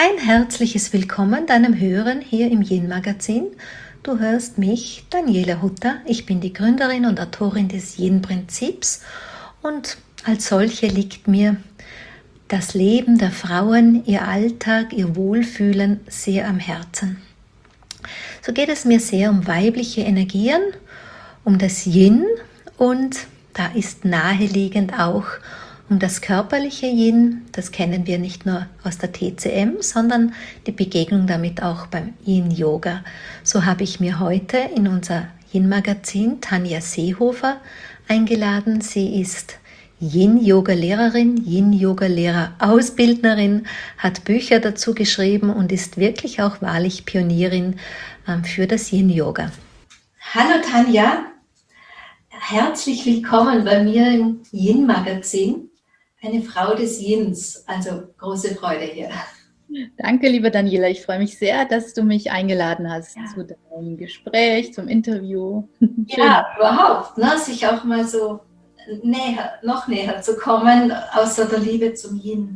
Ein herzliches Willkommen deinem Hören hier im Yin-Magazin. Du hörst mich, Daniela Hutter. Ich bin die Gründerin und Autorin des Yin-Prinzips und als solche liegt mir das Leben der Frauen, ihr Alltag, ihr Wohlfühlen sehr am Herzen. So geht es mir sehr um weibliche Energien, um das Yin und da ist naheliegend auch um das körperliche Yin. Das kennen wir nicht nur aus der TCM, sondern die Begegnung damit auch beim Yin-Yoga. So habe ich mir heute in unser Yin-Magazin Tanja Seehofer eingeladen. Sie ist Yin-Yoga-Lehrerin, Yin-Yoga-Lehrer-Ausbildnerin, hat Bücher dazu geschrieben und ist wirklich auch wahrlich Pionierin für das Yin-Yoga. Hallo Tanja, herzlich willkommen bei mir im Yin-Magazin. Eine Frau des Yins, also große Freude hier. Danke, liebe Daniela. Ich freue mich sehr, dass du mich eingeladen hast zu deinem Gespräch, zum Interview. Ja, überhaupt, ne? Sich auch mal so noch näher zu kommen, außer der Liebe zum Yin.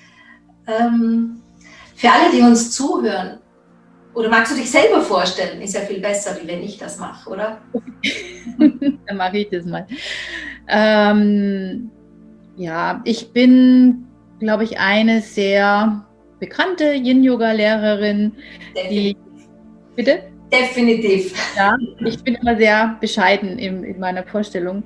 Für alle, die uns zuhören, oder magst du dich selber vorstellen? Ist ja viel besser, wie wenn ich das mache, oder? Dann mache ich das mal. Ja, ich bin, glaube ich, eine sehr bekannte Yin-Yoga-Lehrerin. Bitte? Definitiv. Ja, ich bin immer sehr bescheiden in meiner Vorstellung.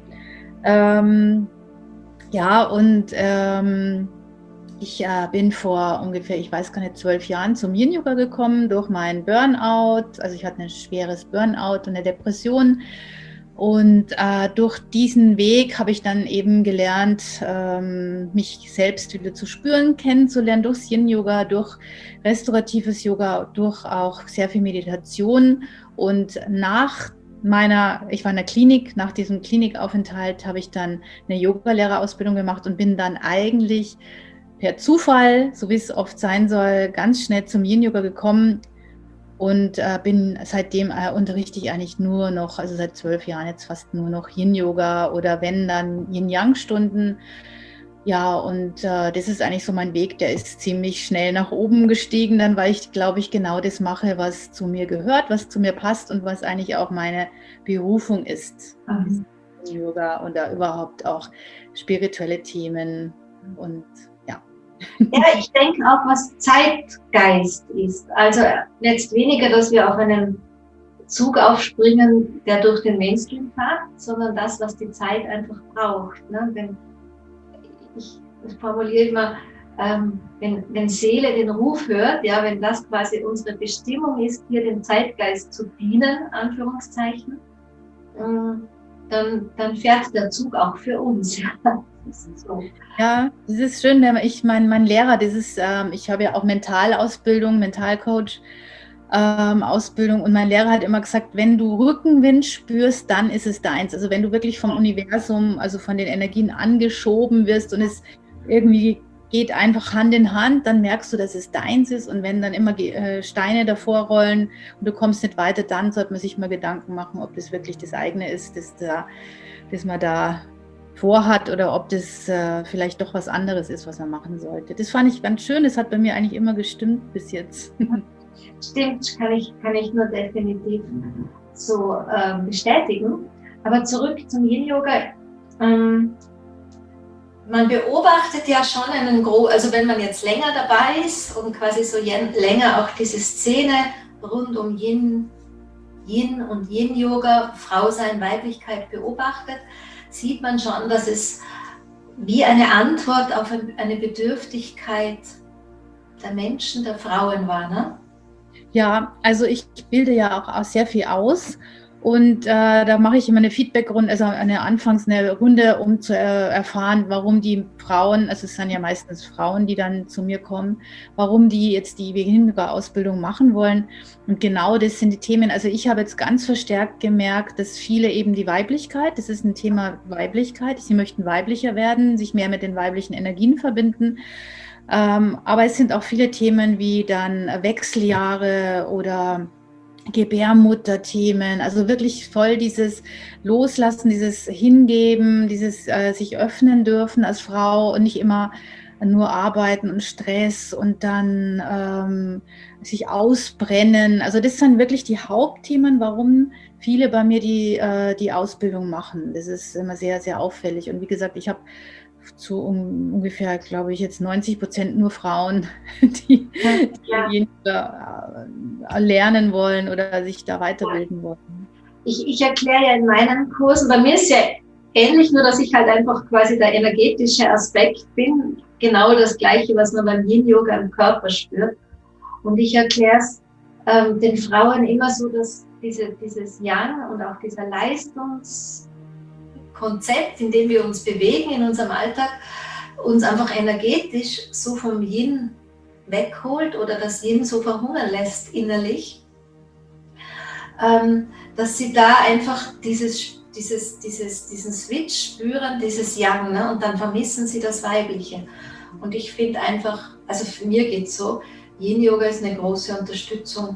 Ich bin vor ungefähr, ich weiß gar nicht, 12 Jahren zum Yin-Yoga gekommen durch meinen Burnout. Also ich hatte ein schweres Burnout und eine Depression. Und durch diesen Weg habe ich dann eben gelernt, mich selbst wieder zu spüren, kennenzulernen, durchs Yin-Yoga, durch restauratives Yoga, durch auch sehr viel Meditation. Und ich war in der Klinik, nach diesem Klinikaufenthalt habe ich dann eine Yoga-Lehrerausbildung gemacht und bin dann eigentlich per Zufall, so wie es oft sein soll, ganz schnell zum Yin-Yoga gekommen. Und bin seitdem unterrichte ich eigentlich nur noch, also seit 12 Jahren jetzt fast nur noch Yin-Yoga oder wenn, dann Yin-Yang-Stunden. Ja, und das ist eigentlich so mein Weg, der ist ziemlich schnell nach oben gestiegen, dann weil ich, glaube ich, genau das mache, was zu mir gehört, was zu mir passt und was eigentlich auch meine Berufung ist. Yoga und da überhaupt auch spirituelle Themen und ja, ich denke auch, was Zeitgeist ist. Also jetzt weniger, dass wir auf einen Zug aufspringen, der durch den Mainstream fährt, sondern das, was die Zeit einfach braucht. Ne? Wenn ich formuliere immer, wenn Seele den Ruf hört, ja, wenn das quasi unsere Bestimmung ist, hier dem Zeitgeist zu dienen, Anführungszeichen, dann fährt der Zug auch für uns. Ja. So. Ja, das ist schön. Mein Lehrer, ich habe ja auch Mentalausbildung, Mentalcoach Ausbildung und mein Lehrer hat immer gesagt, wenn du Rückenwind spürst, dann ist es deins. Also wenn du wirklich vom Universum, also von den Energien angeschoben wirst und es irgendwie geht einfach Hand in Hand, dann merkst du, dass es deins ist und wenn dann immer Steine davor rollen und du kommst nicht weiter, dann sollte man sich mal Gedanken machen, ob das wirklich das eigene ist, dass man da vorhat oder ob das vielleicht doch was anderes ist, was man machen sollte. Das fand ich ganz schön, das hat bei mir eigentlich immer gestimmt bis jetzt. Stimmt, kann ich nur definitiv so bestätigen. Aber zurück zum Yin-Yoga. Man beobachtet ja schon also wenn man jetzt länger dabei ist und quasi so länger auch diese Szene rund um Yin und Yin-Yoga, Frau sein, Weiblichkeit beobachtet, sieht man schon, dass es wie eine Antwort auf eine Bedürftigkeit der Menschen, der Frauen war, ne? Ja, also ich bilde ja auch sehr viel aus und da mache ich immer eine Feedback-Runde, also eine Runde, um zu erfahren, warum die Frauen, also es sind ja meistens Frauen, die dann zu mir kommen, warum die jetzt die Yin-Yoga-Ausbildung machen wollen. Und genau das sind die Themen. Also ich habe jetzt ganz verstärkt gemerkt, dass viele eben die Weiblichkeit, das ist ein Thema Weiblichkeit, sie möchten weiblicher werden, sich mehr mit den weiblichen Energien verbinden. Aber es sind auch viele Themen wie dann Wechseljahre oder Gebärmutterthemen, also wirklich voll dieses Loslassen, dieses Hingeben, dieses sich öffnen dürfen als Frau und nicht immer nur arbeiten und Stress und dann sich ausbrennen. Also das sind wirklich die Hauptthemen, warum viele bei mir die Ausbildung machen. Das ist immer sehr, sehr auffällig. Und wie gesagt, ich habe zu ungefähr, glaube ich, jetzt 90% nur Frauen, die lernen wollen oder sich da weiterbilden wollen. Ich erkläre ja in meinen Kursen, bei mir ist ja ähnlich, nur dass ich halt einfach quasi der energetische Aspekt bin, genau das Gleiche, was man beim Yin-Yoga im Körper spürt. Und ich erkläre es den Frauen immer so, dass dieses Yang und auch dieser Leistungskonzept, in dem wir uns bewegen in unserem Alltag, uns einfach energetisch so vom Yin wegholt oder das Yin so verhungern lässt innerlich, dass sie da einfach diesen Switch spüren, dieses Yang, ne? Und dann vermissen sie das Weibliche. Und ich finde einfach, also für mir geht es so, Yin-Yoga ist eine große Unterstützung,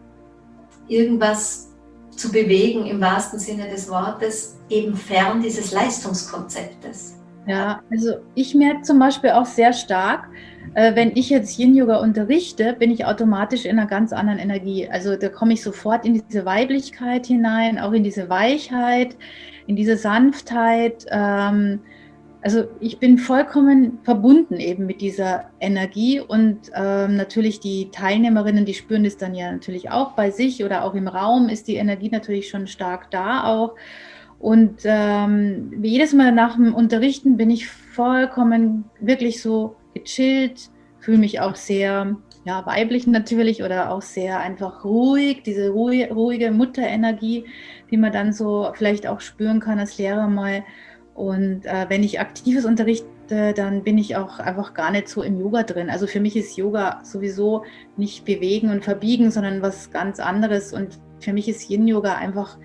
irgendwas zu bewegen im wahrsten Sinne des Wortes, eben fern dieses Leistungskonzeptes. Ja, also ich merke zum Beispiel auch sehr stark, wenn ich jetzt Yin-Yoga unterrichte, bin ich automatisch in einer ganz anderen Energie. Also da komme ich sofort in diese Weiblichkeit hinein, auch in diese Weichheit, in diese Sanftheit. Also ich bin vollkommen verbunden eben mit dieser Energie und natürlich die Teilnehmerinnen, die spüren das dann ja natürlich auch bei sich oder auch im Raum ist die Energie natürlich schon stark da auch. Und jedes Mal nach dem Unterrichten bin ich vollkommen wirklich so gechillt, fühle mich auch sehr weiblich natürlich oder auch sehr einfach ruhig, diese ruhige Mutterenergie, die man dann so vielleicht auch spüren kann als Lehrer mal. Und wenn ich aktives unterrichte, dann bin ich auch einfach gar nicht so im Yoga drin. Also für mich ist Yoga sowieso nicht bewegen und verbiegen, sondern was ganz anderes. Und für mich ist Yin-Yoga einfach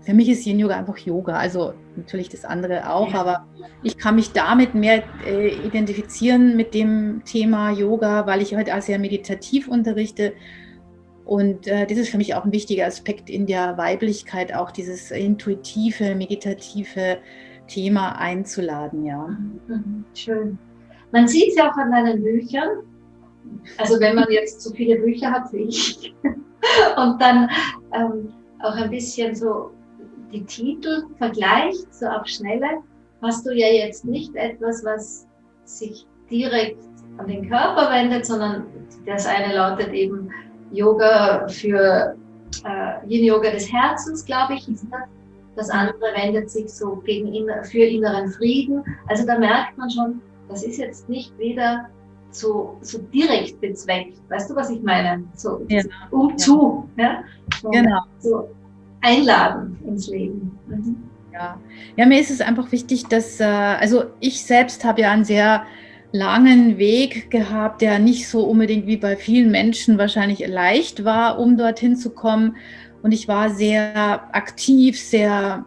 Yoga. Also natürlich das andere auch, aber ich kann mich damit mehr identifizieren mit dem Thema Yoga, weil ich heute auch sehr meditativ unterrichte. Und das ist für mich auch ein wichtiger Aspekt in der Weiblichkeit, auch dieses intuitive, meditative Thema einzuladen, ja. Schön. Man sieht es ja auch an deinen Büchern, also wenn man jetzt so viele Bücher hat wie ich und dann auch ein bisschen so die Titel vergleicht, so auf Schnelle, hast du ja jetzt nicht etwas, was sich direkt an den Körper wendet, sondern das eine lautet eben Yoga für Yin-Yoga des Herzens, glaube ich, ist das. Das andere wendet sich so für inneren Frieden. Also da merkt man schon, das ist jetzt nicht wieder so direkt bezweckt. Weißt du, was ich meine? So umzu. Ja? Genau. So einladen ins Leben. Ja, mir ist es einfach wichtig, dass, also ich selbst habe ja einen sehr langen Weg gehabt, der nicht so unbedingt wie bei vielen Menschen wahrscheinlich leicht war, um dorthin zu kommen. Und ich war sehr aktiv, sehr,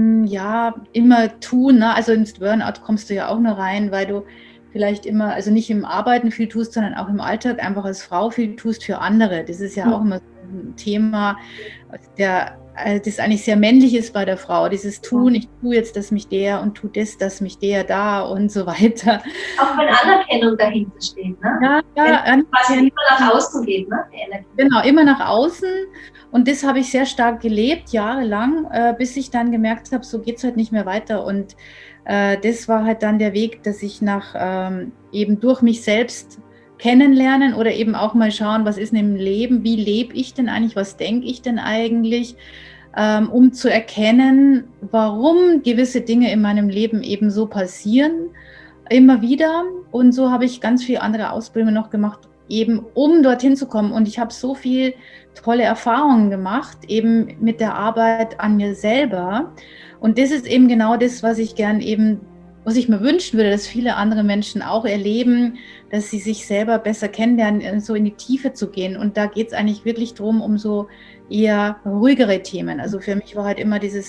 immer tun. Ne? Also ins Burnout kommst du ja auch nur rein, weil du vielleicht immer, also nicht im Arbeiten viel tust, sondern auch im Alltag einfach als Frau viel tust für andere. Das ist ja auch immer so ein Thema, das eigentlich sehr männlich ist bei der Frau. Dieses Tun, ich tue jetzt, dass mich der und tue das, dass mich der da und so weiter. Auch wenn Anerkennung dahinter steht, ne? Was immer nach außen geht, ne? Genau, immer nach außen. Und das habe ich sehr stark gelebt, jahrelang, bis ich dann gemerkt habe, so geht es halt nicht mehr weiter. Und das war halt dann der Weg, dass ich eben durch mich selbst kennenlernen oder eben auch mal schauen, was ist denn im Leben, wie lebe ich denn eigentlich, was denke ich denn eigentlich, um zu erkennen, warum gewisse Dinge in meinem Leben eben so passieren, immer wieder. Und so habe ich ganz viele andere Ausbildungen noch gemacht, eben um dorthin zu kommen. Und ich habe so viel tolle Erfahrungen gemacht, eben mit der Arbeit an mir selber. Und das ist eben genau das, was ich mir wünschen würde, dass viele andere Menschen auch erleben, dass sie sich selber besser kennenlernen, so in die Tiefe zu gehen. Und da geht es eigentlich wirklich darum, um so eher ruhigere Themen. Also für mich war halt immer dieses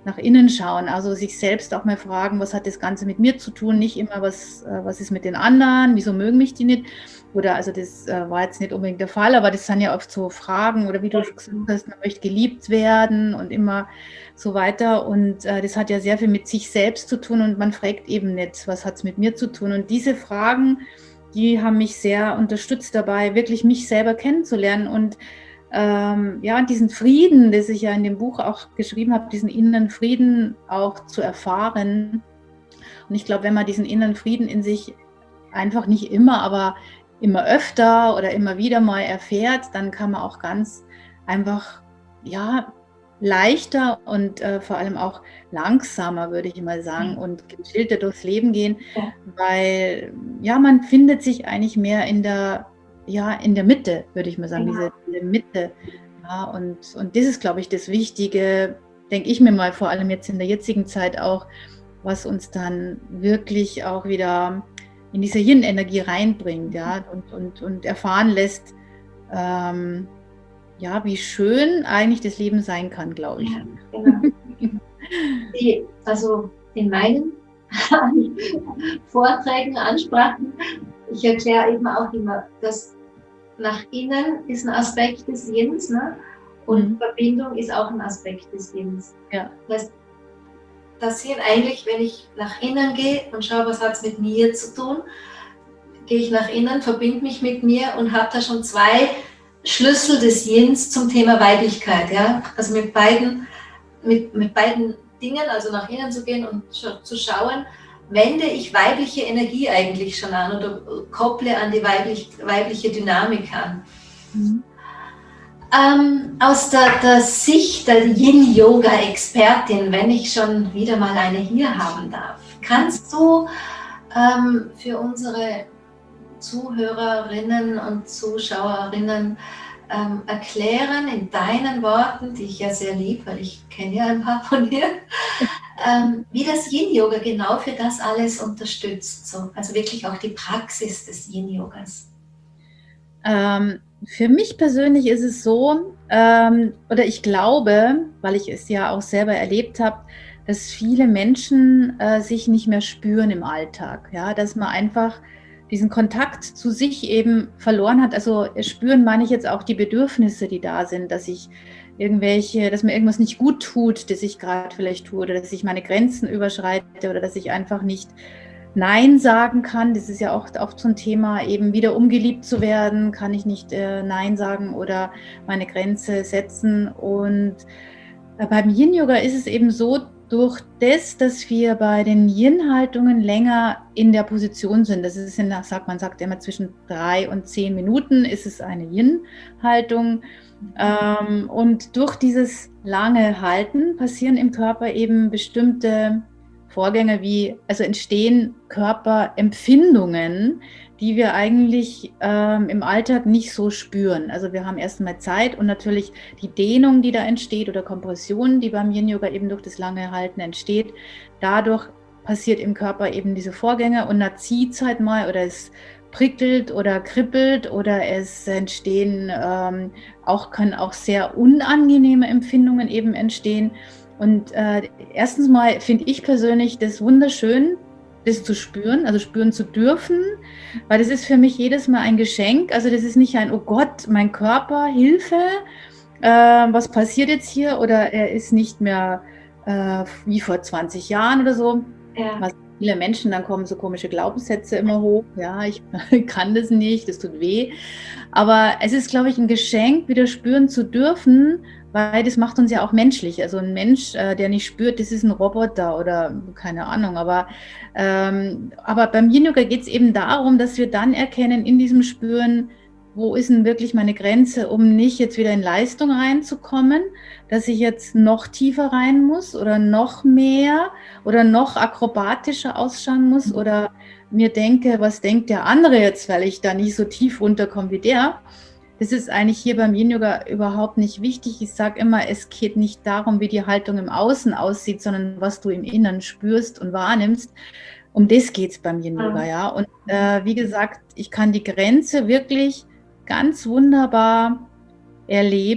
nach innen schauen, also sich selbst auch mal fragen, was hat das Ganze mit mir zu tun, nicht immer, was ist mit den anderen, wieso mögen mich die nicht, oder also das war jetzt nicht unbedingt der Fall, aber das sind ja oft so Fragen, oder wie du schon gesagt hast, man möchte geliebt werden und immer so weiter, und das hat ja sehr viel mit sich selbst zu tun, und man fragt eben nicht, was hat es mit mir zu tun, und diese Fragen, die haben mich sehr unterstützt dabei, wirklich mich selber kennenzulernen und ja, diesen Frieden, den ich ja in dem Buch auch geschrieben habe, diesen inneren Frieden auch zu erfahren. Und ich glaube, wenn man diesen inneren Frieden in sich einfach nicht immer, aber immer öfter oder immer wieder mal erfährt, dann kann man auch ganz einfach, ja, leichter und vor allem auch langsamer, würde ich mal sagen, und gechillter durchs Leben gehen, weil ja, man findet sich eigentlich mehr in der Mitte, würde ich mal sagen, diese Mitte. Ja, und das ist, glaube ich, das Wichtige, denke ich mir mal, vor allem jetzt in der jetzigen Zeit auch, was uns dann wirklich auch wieder in diese Yin-Energie reinbringt, ja, und erfahren lässt, ja, wie schön eigentlich das Leben sein kann, glaube ich. Ja, genau. Also in meinen Vorträgen, Ansprachen, ich erkläre eben auch immer, dass nach innen ist ein Aspekt des Yins, ne? Und Verbindung ist auch ein Aspekt des Yins. Ja. Das sind eigentlich, wenn ich nach innen gehe und schaue, was hat es mit mir zu tun, gehe ich nach innen, verbinde mich mit mir und habe da schon 2 Schlüssel des Yins zum Thema Weiblichkeit. Ja? Also mit beiden Dingen, also nach innen zu gehen und zu schauen, wende ich weibliche Energie eigentlich schon an oder kopple an die weibliche Dynamik an. Aus der Sicht der Yin-Yoga-Expertin, wenn ich schon wieder mal eine hier haben darf, kannst du für unsere Zuhörerinnen und Zuschauerinnen erklären in deinen Worten, die ich ja sehr liebe, weil ich kenne ja ein paar von dir, wie das Yin-Yoga genau für das alles unterstützt, so, also wirklich auch die Praxis des Yin-Yogas. Für mich persönlich ist es so, oder ich glaube, weil ich es ja auch selber erlebt habe, dass viele Menschen sich nicht mehr spüren im Alltag, ja, dass man einfach diesen Kontakt zu sich eben verloren hat. Also spüren meine ich jetzt auch die Bedürfnisse, die da sind, dass mir irgendwas nicht gut tut, das ich gerade vielleicht tue, oder dass ich meine Grenzen überschreite, oder dass ich einfach nicht Nein sagen kann. Das ist ja auch oft so ein Thema, eben wieder geliebt zu werden, kann ich nicht Nein sagen oder meine Grenze setzen. Und beim Yin-Yoga ist es eben so, durch das, dass wir bei den Yin-Haltungen länger in der Position sind, das ist man sagt immer zwischen 3 und 10 Minuten ist es eine Yin-Haltung. Und durch dieses lange Halten passieren im Körper eben bestimmte Vorgänge also entstehen Körperempfindungen, die wir eigentlich im Alltag nicht so spüren. Also wir haben erstmal Zeit und natürlich die Dehnung, die da entsteht, oder Kompression, die beim Yin-Yoga eben durch das lange Halten entsteht. Dadurch passiert im Körper eben diese Vorgänge, und da zieht es halt mal, oder es prickelt oder kribbelt, oder es entstehen können auch sehr unangenehme Empfindungen eben entstehen. Und erstens mal finde ich persönlich das wunderschön, das zu spüren, also spüren zu dürfen, weil das ist für mich jedes Mal ein Geschenk. Also das ist nicht ein, oh Gott, mein Körper, Hilfe, was passiert jetzt hier? Oder er ist nicht mehr wie vor 20 Jahren oder so. Ja. Was viele Menschen, dann kommen so komische Glaubenssätze immer hoch. Ja, ich kann das nicht, das tut weh. Aber es ist, glaube ich, ein Geschenk, wieder spüren zu dürfen, weil das macht uns ja auch menschlich. Also ein Mensch, der nicht spürt, das ist ein Roboter oder keine Ahnung. Aber beim Yin-Yoga geht es eben darum, dass wir dann erkennen in diesem Spüren, wo ist denn wirklich meine Grenze, um nicht jetzt wieder in Leistung reinzukommen, dass ich jetzt noch tiefer rein muss oder noch mehr oder noch akrobatischer ausschauen muss oder mir denke, was denkt der andere jetzt, weil ich da nicht so tief runterkomme wie der. Das ist eigentlich hier beim Yin-Yoga überhaupt nicht wichtig. Ich sage immer, es geht nicht darum, wie die Haltung im Außen aussieht, sondern was du im Inneren spürst und wahrnimmst. Um das geht es beim Yin-Yoga, ja. Und wie gesagt, ich kann die Grenze wirklich ganz wunderbar erleben,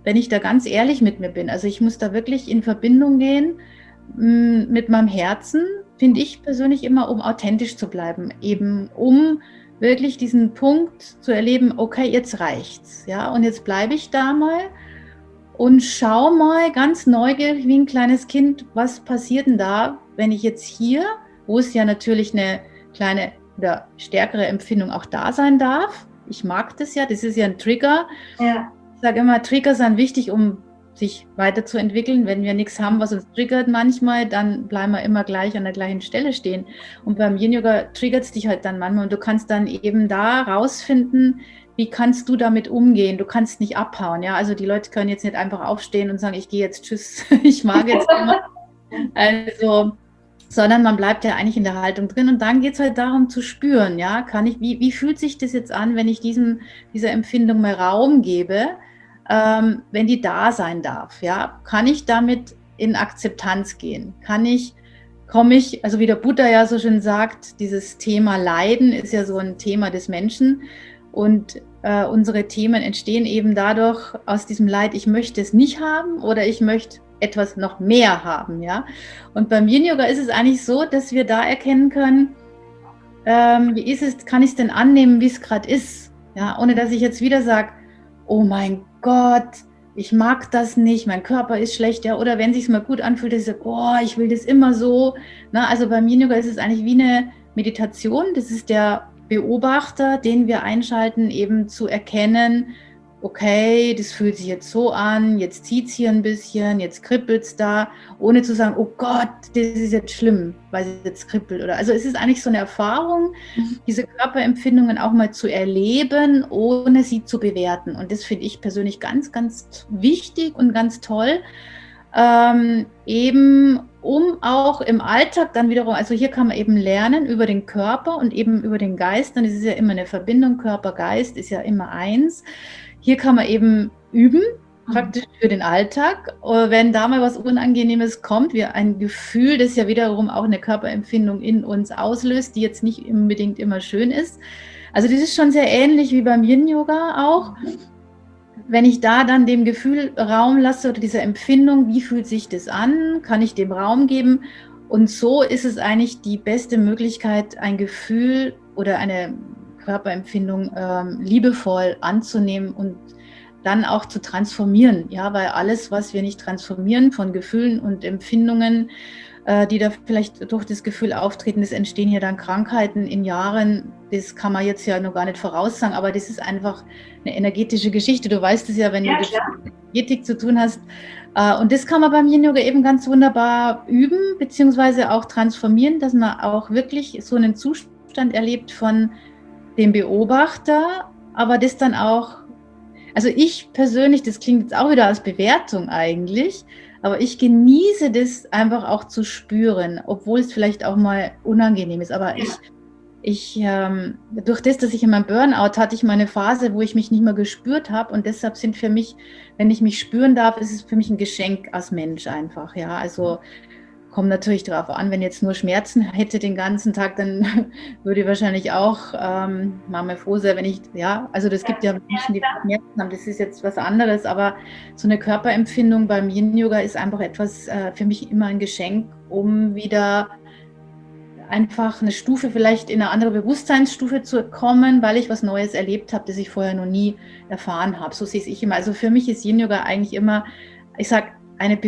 wenn ich da ganz ehrlich mit mir bin. Also ich muss da wirklich in Verbindung gehen mit meinem Herzen, finde ich persönlich immer, um authentisch zu bleiben, eben um wirklich diesen Punkt zu erleben, okay, jetzt reicht's, ja, und jetzt bleibe ich da mal und schau mal ganz neugierig wie ein kleines Kind, was passiert denn da, wenn ich jetzt hier, wo es ja natürlich eine kleine oder stärkere Empfindung auch da sein darf. Ich mag das ja, das ist ja ein Trigger. Ja. Ich sage immer, Trigger sind wichtig, um sich weiterzuentwickeln. Wenn wir nichts haben, was uns triggert manchmal, dann bleiben wir immer gleich an der gleichen Stelle stehen. Und beim Yin-Yoga triggert es dich halt dann manchmal und du kannst dann eben da rausfinden, wie kannst du damit umgehen? Du kannst nicht abhauen. Ja? Also die Leute können jetzt nicht einfach aufstehen und sagen, ich gehe jetzt, tschüss, ich mag jetzt immer. Also, sondern man bleibt ja eigentlich in der Haltung drin und dann geht es halt darum zu spüren, ja, kann ich, wie fühlt sich das jetzt an, wenn ich dieser Empfindung mehr Raum gebe, wenn die da sein darf, ja, kann ich damit in Akzeptanz gehen, komme ich, also wie der Buddha ja so schön sagt, dieses Thema Leiden ist ja so ein Thema des Menschen und unsere Themen entstehen eben dadurch aus diesem Leid, ich möchte es nicht haben oder ich möchte etwas noch mehr haben, ja. Und beim Yin-Yoga ist es eigentlich so, dass wir da erkennen können, wie ist es, kann ich es denn annehmen, wie es gerade ist, ja, ohne dass ich jetzt wieder sage, oh mein Gott, ich mag das nicht, mein Körper ist schlecht, ja, oder wenn es sich mal gut anfühlt, dass ich sage, oh, ich will das immer so, na, also beim Yin-Yoga ist es eigentlich wie eine Meditation, das ist der Beobachter, den wir einschalten, eben zu erkennen, okay, das fühlt sich jetzt so an, jetzt zieht es hier ein bisschen, jetzt kribbelt es da, ohne zu sagen, oh Gott, das ist jetzt schlimm, weil es jetzt kribbelt. Oder, also es ist eigentlich so eine Erfahrung, diese Körperempfindungen auch mal zu erleben, ohne sie zu bewerten. Und das finde ich persönlich ganz, ganz wichtig und ganz toll. Eben um auch im Alltag dann wiederum, also hier kann man eben lernen über den Körper und eben über den Geist, und es ist ja immer eine Verbindung, Körper, Geist ist ja immer eins. Hier kann man eben üben, praktisch für den Alltag. Wenn da mal was Unangenehmes kommt, wie ein Gefühl, das ja wiederum auch eine Körperempfindung in uns auslöst, die jetzt nicht unbedingt immer schön ist. Also das ist schon sehr ähnlich wie beim Yin-Yoga auch. Wenn ich da dann dem Gefühl Raum lasse oder dieser Empfindung, wie fühlt sich das an, kann ich dem Raum geben. Und so ist es eigentlich die beste Möglichkeit, ein Gefühl oder eine Körperempfindung liebevoll anzunehmen und dann auch zu transformieren. Ja, weil alles, was wir nicht transformieren von Gefühlen und Empfindungen, die da vielleicht durch das Gefühl auftreten, es entstehen hier dann Krankheiten in Jahren. Das kann man jetzt ja noch gar nicht voraussagen, aber das ist einfach eine energetische Geschichte. Du weißt es ja, wenn du mit Energetik zu tun hast. Und das kann man beim Yin-Yoga eben ganz wunderbar üben, beziehungsweise auch transformieren, dass man auch wirklich so einen Zustand erlebt von dem Beobachter, aber das dann auch, also ich persönlich, das klingt jetzt auch wieder als Bewertung eigentlich, aber ich genieße das einfach auch zu spüren, obwohl es vielleicht auch mal unangenehm ist, aber durch das, dass ich in meinem Burnout hatte ich mal eine Phase, wo ich mich nicht mehr gespürt habe und deshalb sind für mich, wenn ich mich spüren darf, ist es für mich ein Geschenk als Mensch einfach, ja, also kommt natürlich darauf an, wenn jetzt nur Schmerzen hätte den ganzen Tag, dann würde ich wahrscheinlich auch mal froh sein, wenn ich, ja, also das gibt ja Menschen, die Schmerzen haben, das ist jetzt was anderes, aber so eine Körperempfindung beim Yin-Yoga ist einfach etwas für mich immer ein Geschenk, um wieder einfach eine Stufe, vielleicht in eine andere Bewusstseinsstufe zu kommen, weil ich was Neues erlebt habe, das ich vorher noch nie erfahren habe. So sehe ich immer. Also für mich ist Yin-Yoga eigentlich immer, ich sage, eine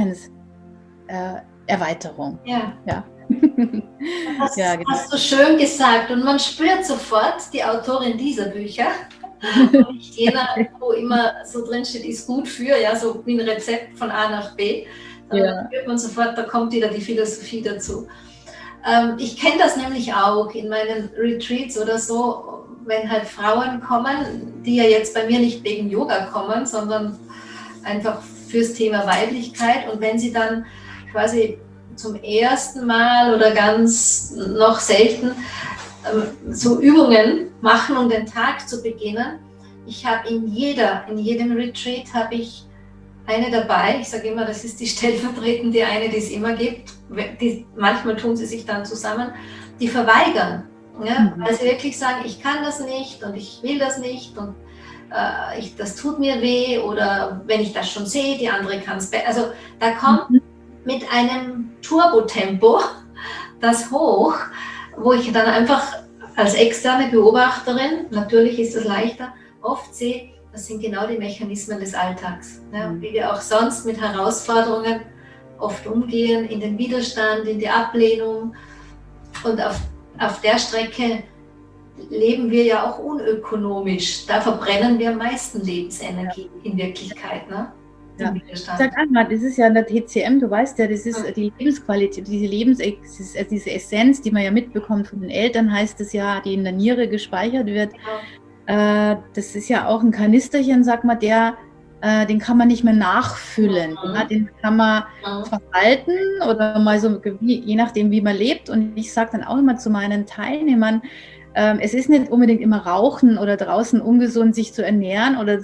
Erweiterung. Ja. Das hast du schön gesagt. Und man spürt sofort, die Autorin dieser Bücher, nicht jener, wo immer so drin steht, ist gut für, ja, so wie ein Rezept von A nach B. Dann spürt man sofort, da kommt wieder die Philosophie dazu. Ich kenne das nämlich auch in meinen Retreats oder so, wenn halt Frauen kommen, die ja jetzt bei mir nicht wegen Yoga kommen, sondern einfach fürs Thema Weiblichkeit, und wenn sie dann quasi zum ersten Mal oder ganz noch selten so Übungen machen, um den Tag zu beginnen. Ich habe in jedem Retreat habe ich eine dabei. Ich sage immer, das ist die stellvertretende eine, die es immer gibt. Manchmal tun sie sich dann zusammen, die verweigern, ja, weil sie wirklich sagen, ich kann das nicht und ich will das nicht. Und das tut mir weh oder wenn ich das schon sehe, die andere kann es besser. Also da kommt mit einem Turbotempo das hoch, wo ich dann einfach als externe Beobachterin, natürlich ist es leichter, oft sehe, das sind genau die Mechanismen des Alltags, ne? Wie wir auch sonst mit Herausforderungen oft umgehen, in den Widerstand, in die Ablehnung. Und auf der Strecke leben wir ja auch unökonomisch. Da verbrennen wir am meisten Lebensenergie in Wirklichkeit. Ne? Ja. Ich sag einmal, das ist ja in der TCM, du weißt ja, das ist die Lebensqualität, diese Essenz, die man ja mitbekommt von den Eltern, heißt es ja, die in der Niere gespeichert wird. Genau. Das ist ja auch ein Kanisterchen, sag mal, den kann man nicht mehr nachfüllen. Ja, den kann man verhalten oder mal so, je nachdem, wie man lebt. Und ich sage dann auch immer zu meinen Teilnehmern, es ist nicht unbedingt immer Rauchen oder draußen ungesund sich zu ernähren oder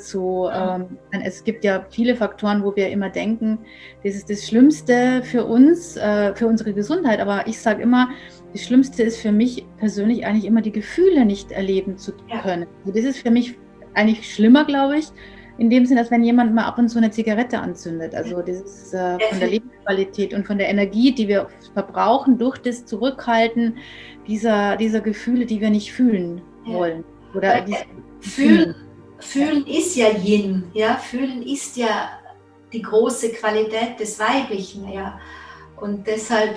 es gibt ja viele Faktoren, wo wir immer denken, das ist das Schlimmste für uns, für unsere Gesundheit. Aber ich sage immer, das Schlimmste ist für mich persönlich eigentlich immer die Gefühle nicht erleben zu können. Also das ist für mich eigentlich schlimmer, glaube ich, in dem Sinne, als wenn jemand mal ab und zu eine Zigarette anzündet. Also das ist von der Lebensqualität und von der Energie, die wir verbrauchen, durch das Zurückhalten dieser Gefühle, die wir nicht fühlen wollen. Oder Fühlen ist ja Yin, ja? Fühlen ist ja die große Qualität des Weiblichen. Ja? Und deshalb,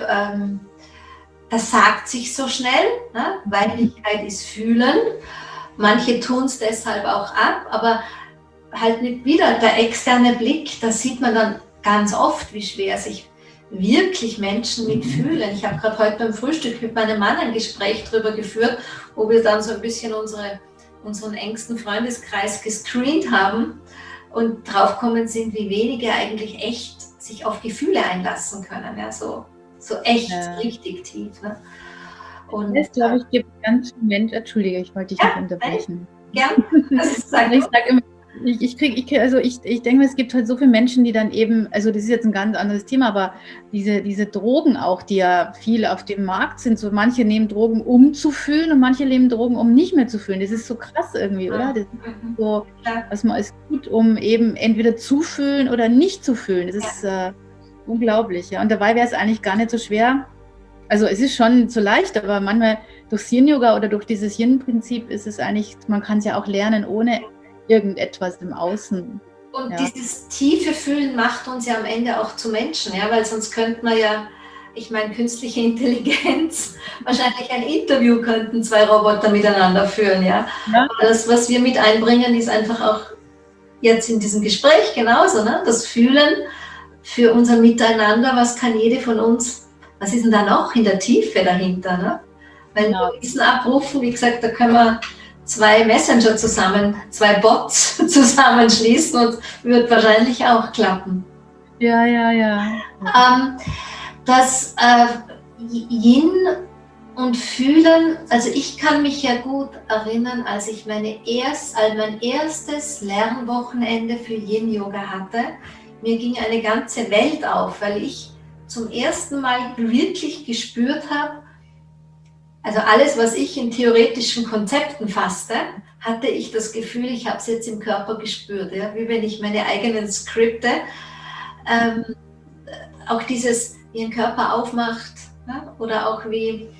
das sagt sich so schnell, ne? Weiblichkeit ist Fühlen. Manche tun es deshalb auch ab, aber halt nicht wieder der externe Blick, da sieht man dann ganz oft, wie schwer sich wirklich Menschen mitfühlen. Ich habe gerade heute beim Frühstück mit meinem Mann ein Gespräch darüber geführt, wo wir dann so ein bisschen unseren engsten Freundeskreis gescreent haben und draufgekommen sind, wie wenige eigentlich echt sich auf Gefühle einlassen können. Ja, so echt, richtig tief. Ne? Und das, glaube ich, gibt ganz viele Menschen, Entschuldige, ich wollte dich nicht unterbrechen. Ja, das sage ich. Sage immer, ich denke mir, es gibt halt so viele Menschen, die dann eben, also das ist jetzt ein ganz anderes Thema, aber diese Drogen auch, die ja viel auf dem Markt sind, so manche nehmen Drogen, um zu fühlen und manche nehmen Drogen, um nicht mehr zu fühlen. Das ist so krass irgendwie, oder? Das ist so, was man ist gut, um eben entweder zu fühlen oder nicht zu fühlen. Das ist unglaublich, ja. Und dabei wäre es eigentlich gar nicht so schwer. Also es ist schon so leicht, aber manchmal durch Yin-Yoga oder durch dieses Yin-Prinzip ist es eigentlich, man kann es ja auch lernen, ohne irgendetwas im Außen. Und dieses tiefe Fühlen macht uns ja am Ende auch zu Menschen, ja, weil sonst könnte man ja, ich meine, künstliche Intelligenz, wahrscheinlich ein Interview könnten zwei Roboter miteinander führen, ja. Das, was wir mit einbringen, ist einfach auch jetzt in diesem Gespräch genauso, ne? Das Fühlen für unser Miteinander, was kann jede von uns, was ist denn da noch in der Tiefe dahinter, ne? Wenn wir Wissen abrufen, wie gesagt, da können wir zwei Messenger zwei Bots zusammenschließen und wird wahrscheinlich auch klappen. Ja. Das Yin und Fühlen, also ich kann mich ja gut erinnern, als ich mein erstes Lernwochenende für Yin-Yoga hatte, mir ging eine ganze Welt auf, weil ich zum ersten Mal wirklich gespürt habe, also alles, was ich in theoretischen Konzepten fasste, hatte ich das Gefühl, ich habe es jetzt im Körper gespürt, ja? Wie wenn ich meine eigenen Skripte, auch dieses, wie ein Körper aufmacht, ja? Oder auch wie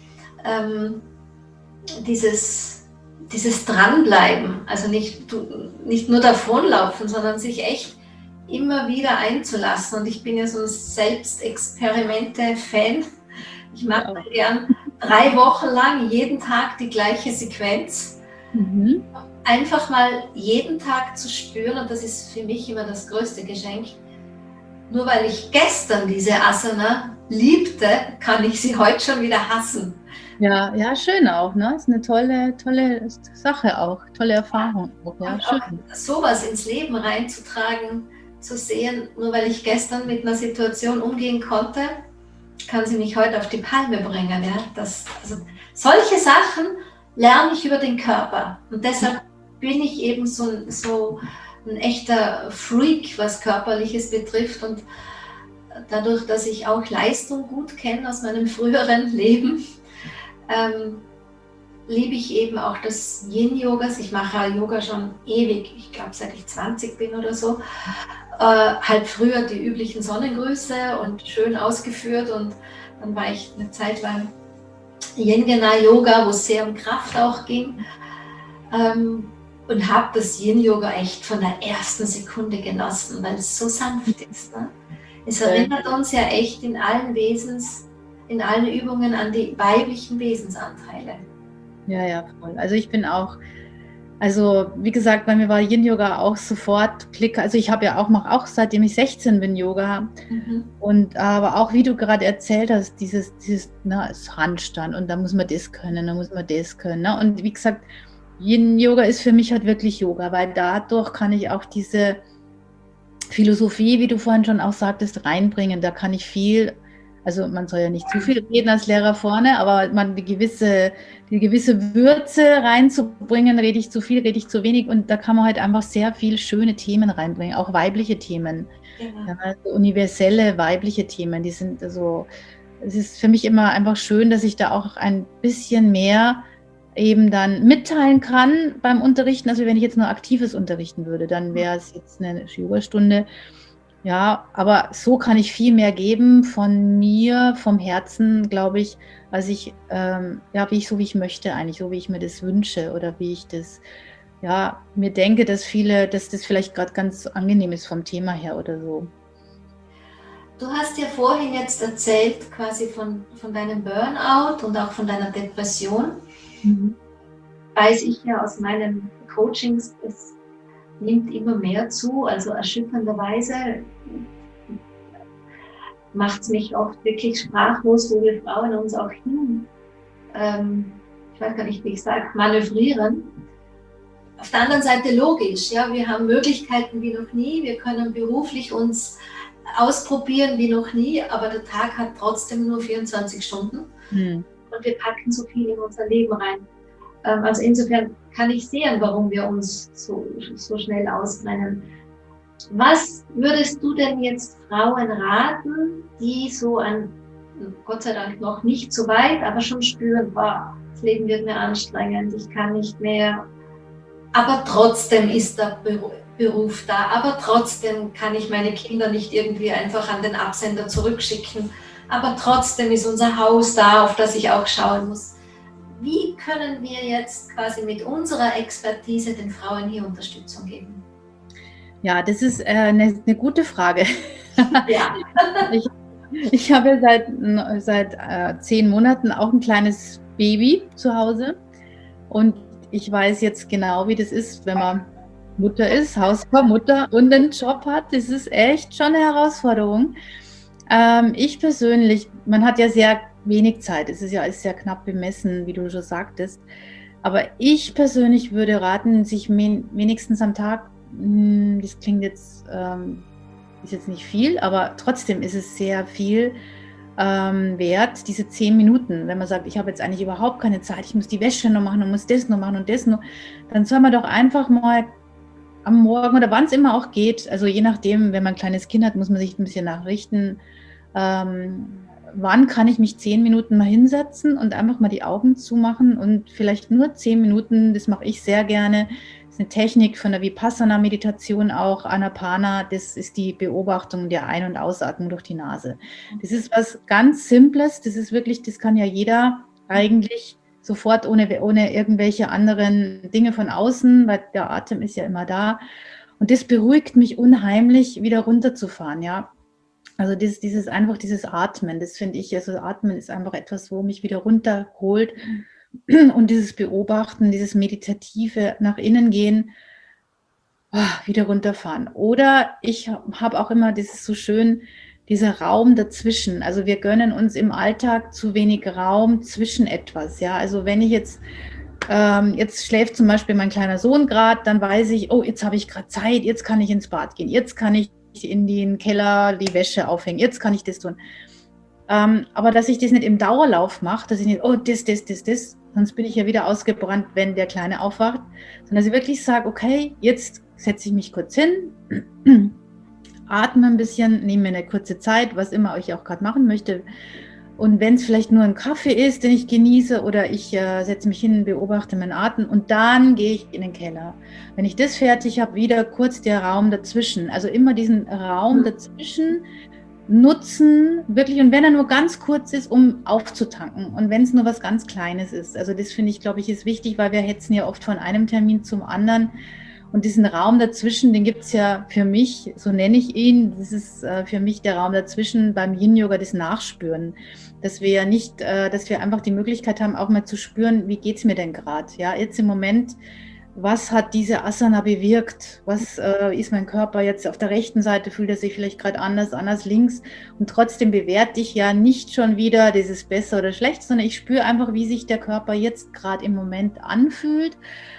dieses Dranbleiben, also nicht nur davonlaufen, sondern sich echt immer wieder einzulassen. Und ich bin ja so ein Selbstexperimente-Fan. Ich mache gern 3 Wochen lang jeden Tag die gleiche Sequenz. Einfach mal jeden Tag zu spüren, und das ist für mich immer das größte Geschenk. Nur weil ich gestern diese Asana liebte, kann ich sie heute schon wieder hassen. Ja, schön auch, ne? Ist eine tolle Sache auch, tolle Erfahrung. Ja, schön. Auch sowas ins Leben reinzutragen, zu sehen, nur weil ich gestern mit einer Situation umgehen konnte, kann sie mich heute auf die Palme bringen. Ja? Also solche Sachen lerne ich über den Körper. Und deshalb bin ich eben so ein echter Freak, was Körperliches betrifft. Und dadurch, dass ich auch Leistung gut kenne aus meinem früheren Leben, liebe ich eben auch das Yin-Yoga. Ich mache Yoga schon ewig, ich glaube seit ich 20 bin oder so. Halt früher die üblichen Sonnengrüße und schön ausgeführt, und dann war ich eine Zeit lang Yin-Yoga, wo es sehr um Kraft auch ging, und habe das Yin-Yoga echt von der ersten Sekunde genossen, weil es so sanft ist. Ne? Es erinnert uns ja echt in allen Übungen an die weiblichen Wesensanteile. Ja, voll. Also ich bin auch, wie gesagt, bei mir war Yin-Yoga auch sofort Klick. Also ich habe ja mache auch seitdem ich 16 bin Yoga. Und aber auch, wie du gerade erzählt hast, dieses das Handstand, und da muss man das können, da muss man das können. Ne? Und wie gesagt, Yin-Yoga ist für mich halt wirklich Yoga, weil dadurch kann ich auch diese Philosophie, wie du vorhin schon auch sagtest, reinbringen. Da kann ich viel, also man soll ja nicht zu viel reden als Lehrer vorne, aber die gewisse Würze reinzubringen, rede ich zu viel, rede ich zu wenig, und da kann man halt einfach sehr viel schöne Themen reinbringen, auch weibliche Themen, also universelle weibliche Themen, die sind also, es ist für mich immer einfach schön, dass ich da auch ein bisschen mehr eben dann mitteilen kann beim Unterrichten. Also wenn ich jetzt nur aktives unterrichten würde, dann wäre es jetzt eine Yogastunde. Ja, aber so kann ich viel mehr geben von mir, vom Herzen, glaube ich, als ich, wie ich möchte eigentlich, so wie ich mir das wünsche, oder wie ich das, mir denke, dass das vielleicht gerade ganz angenehm ist vom Thema her oder so. Du hast ja vorhin jetzt erzählt quasi von deinem Burnout und auch von deiner Depression. Weiß ich ja aus meinen Coachings, es nimmt immer mehr zu, also erschütternderweise macht es mich oft wirklich sprachlos, wo wir Frauen uns auch ich weiß gar nicht, wie ich sage, manövrieren. Auf der anderen Seite logisch, ja, wir haben Möglichkeiten wie noch nie, wir können beruflich uns ausprobieren wie noch nie, aber der Tag hat trotzdem nur 24 Stunden und wir packen so viel in unser Leben rein. Also insofern kann ich sehen, warum wir uns so schnell ausbrennen. Was würdest du denn jetzt Frauen raten, die so Gott sei Dank noch nicht so weit, aber schon spüren, das Leben wird mir anstrengend, ich kann nicht mehr, aber trotzdem ist der Beruf da, aber trotzdem kann ich meine Kinder nicht irgendwie einfach an den Absender zurückschicken, aber trotzdem ist unser Haus da, auf das ich auch schauen muss. Wie können wir jetzt quasi mit unserer Expertise den Frauen hier Unterstützung geben? Ja, das ist eine gute Frage. Ja. Ich habe seit 10 Monaten auch ein kleines Baby zu Hause, und ich weiß jetzt genau, wie das ist, wenn man Mutter ist, Hausfrau, Mutter und einen Job hat. Das ist echt schon eine Herausforderung. Ich persönlich, man hat ja sehr wenig Zeit, es ist ja sehr knapp bemessen, wie du schon sagtest, aber ich persönlich würde raten, sich wenigstens am Tag, das klingt jetzt, ist jetzt nicht viel, aber trotzdem ist es sehr viel wert, diese 10 Minuten, wenn man sagt, ich habe jetzt eigentlich überhaupt keine Zeit, ich muss die Wäsche noch machen und muss das noch machen und das noch, dann soll man doch einfach mal am Morgen oder wann es immer auch geht, also je nachdem, wenn man ein kleines Kind hat, muss man sich ein bisschen nachrichten, wann kann ich mich 10 Minuten mal hinsetzen und einfach mal die Augen zumachen und vielleicht nur 10 Minuten, das mache ich sehr gerne, das ist eine Technik von der Vipassana-Meditation auch, Anapana, das ist die Beobachtung der Ein- und Ausatmung durch die Nase. Das ist was ganz Simples, das ist wirklich, das kann ja jeder eigentlich sofort ohne irgendwelche anderen Dinge von außen, weil der Atem ist ja immer da, und das beruhigt mich unheimlich, wieder runterzufahren, ja. Also dieses Atmen, das finde ich, also Atmen ist einfach etwas, wo mich wieder runterholt, und dieses Beobachten, dieses meditative nach innen gehen, wieder runterfahren. Oder ich habe auch immer, das ist so schön, dieser Raum dazwischen. Also wir gönnen uns im Alltag zu wenig Raum zwischen etwas. Ja, also wenn ich jetzt schläft zum Beispiel mein kleiner Sohn gerade, dann weiß ich, oh, jetzt habe ich gerade Zeit, jetzt kann ich ins Bad gehen, jetzt kann ich in den Keller die Wäsche aufhängen, jetzt kann ich das tun. Aber dass ich das nicht im Dauerlauf mache, dass ich nicht, oh, das, sonst bin ich ja wieder ausgebrannt, wenn der Kleine aufwacht, sondern dass ich wirklich sage, okay, jetzt setze ich mich kurz hin, atme ein bisschen, nehme mir eine kurze Zeit, was immer ich auch gerade machen möchte, Und wenn es vielleicht nur ein Kaffee ist, den ich genieße, oder ich setze mich hin und beobachte meinen Atem und dann gehe ich in den Keller. Wenn ich das fertig habe, wieder kurz der Raum dazwischen. Also immer diesen Raum dazwischen nutzen, wirklich, und wenn er nur ganz kurz ist, um aufzutanken, und wenn es nur was ganz Kleines ist. Also das finde ich, glaube ich, ist wichtig, weil wir hetzen ja oft von einem Termin zum anderen. Und diesen Raum dazwischen, den gibt es ja für mich, so nenne ich ihn, das ist für mich der Raum dazwischen beim Yin-Yoga, das Nachspüren. Dass wir ja nicht, dass wir einfach die Möglichkeit haben, auch mal zu spüren, wie geht es mir denn gerade? Ja, jetzt im Moment, was hat diese Asana bewirkt? Was ist mein Körper jetzt auf der rechten Seite? Fühlt er sich vielleicht gerade anders links? Und trotzdem bewerte ich ja nicht schon wieder dieses besser oder schlecht, sondern ich spüre einfach, wie sich der Körper jetzt gerade im Moment anfühlt.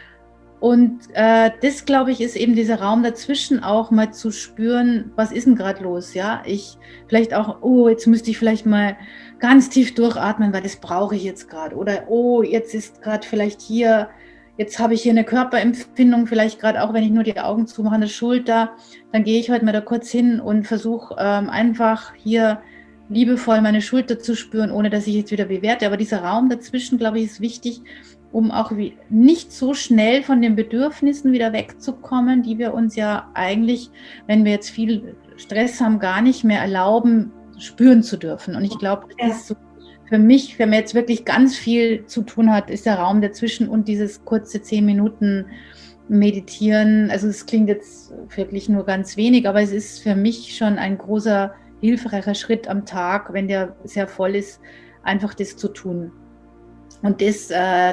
Und das, glaube ich, ist eben dieser Raum dazwischen, auch mal zu spüren, was ist denn gerade los, ja? Ich vielleicht auch, oh, jetzt müsste ich vielleicht mal ganz tief durchatmen, weil das brauche ich jetzt gerade. Oder, oh, jetzt ist gerade vielleicht hier, jetzt habe ich hier eine Körperempfindung, vielleicht gerade auch, wenn ich nur die Augen zumache, eine Schulter, dann gehe ich heute mal da kurz hin und versuche einfach hier liebevoll meine Schulter zu spüren, ohne dass ich jetzt wieder bewerte. Aber dieser Raum dazwischen, glaube ich, ist wichtig, um auch nicht so schnell von den Bedürfnissen wieder wegzukommen, die wir uns ja eigentlich, wenn wir jetzt viel Stress haben, gar nicht mehr erlauben, spüren zu dürfen. Und ich glaube, das ist so für mich, wenn man jetzt wirklich ganz viel zu tun hat, ist der Raum dazwischen und dieses kurze 10 Minuten Meditieren. Also es klingt jetzt wirklich nur ganz wenig, aber es ist für mich schon ein großer, hilfreicher Schritt am Tag, wenn der sehr voll ist, einfach das zu tun. Und das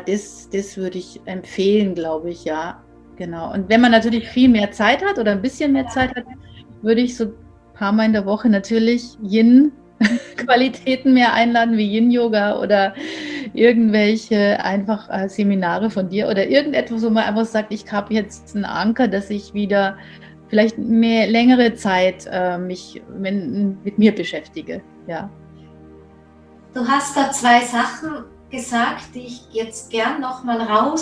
würde ich empfehlen, glaube ich, ja, genau. Und wenn man natürlich viel mehr Zeit hat oder ein bisschen mehr Zeit hat, würde ich so ein paar Mal in der Woche natürlich Yin-Qualitäten mehr einladen, wie Yin-Yoga oder irgendwelche einfach Seminare von dir oder irgendetwas, wo man einfach sagt, ich habe jetzt einen Anker, dass ich wieder vielleicht längere Zeit mich mit mir beschäftige, ja. Du hast da 2 Sachen gesagt, die ich jetzt gern nochmal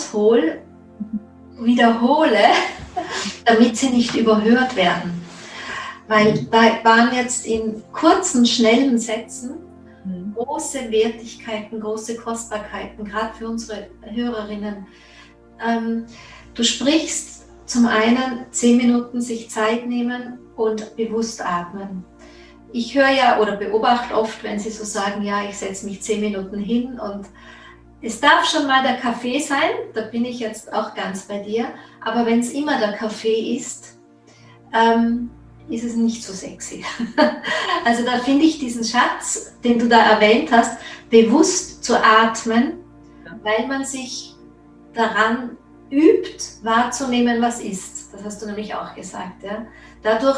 wiederhole, damit sie nicht überhört werden. Weil da waren jetzt in kurzen, schnellen Sätzen große Wertigkeiten, große Kostbarkeiten, gerade für unsere Hörerinnen. Du sprichst zum einen 10 Minuten sich Zeit nehmen und bewusst atmen. Ich höre ja oder beobachte oft, wenn sie so sagen, ja, ich setze mich 10 Minuten hin und es darf schon mal der Kaffee sein, da bin ich jetzt auch ganz bei dir, aber wenn es immer der Kaffee ist, ist es nicht so sexy. Also da finde ich diesen Schatz, den du da erwähnt hast, bewusst zu atmen, weil man sich daran übt, wahrzunehmen, was ist. Das hast du nämlich auch gesagt. Ja? Dadurch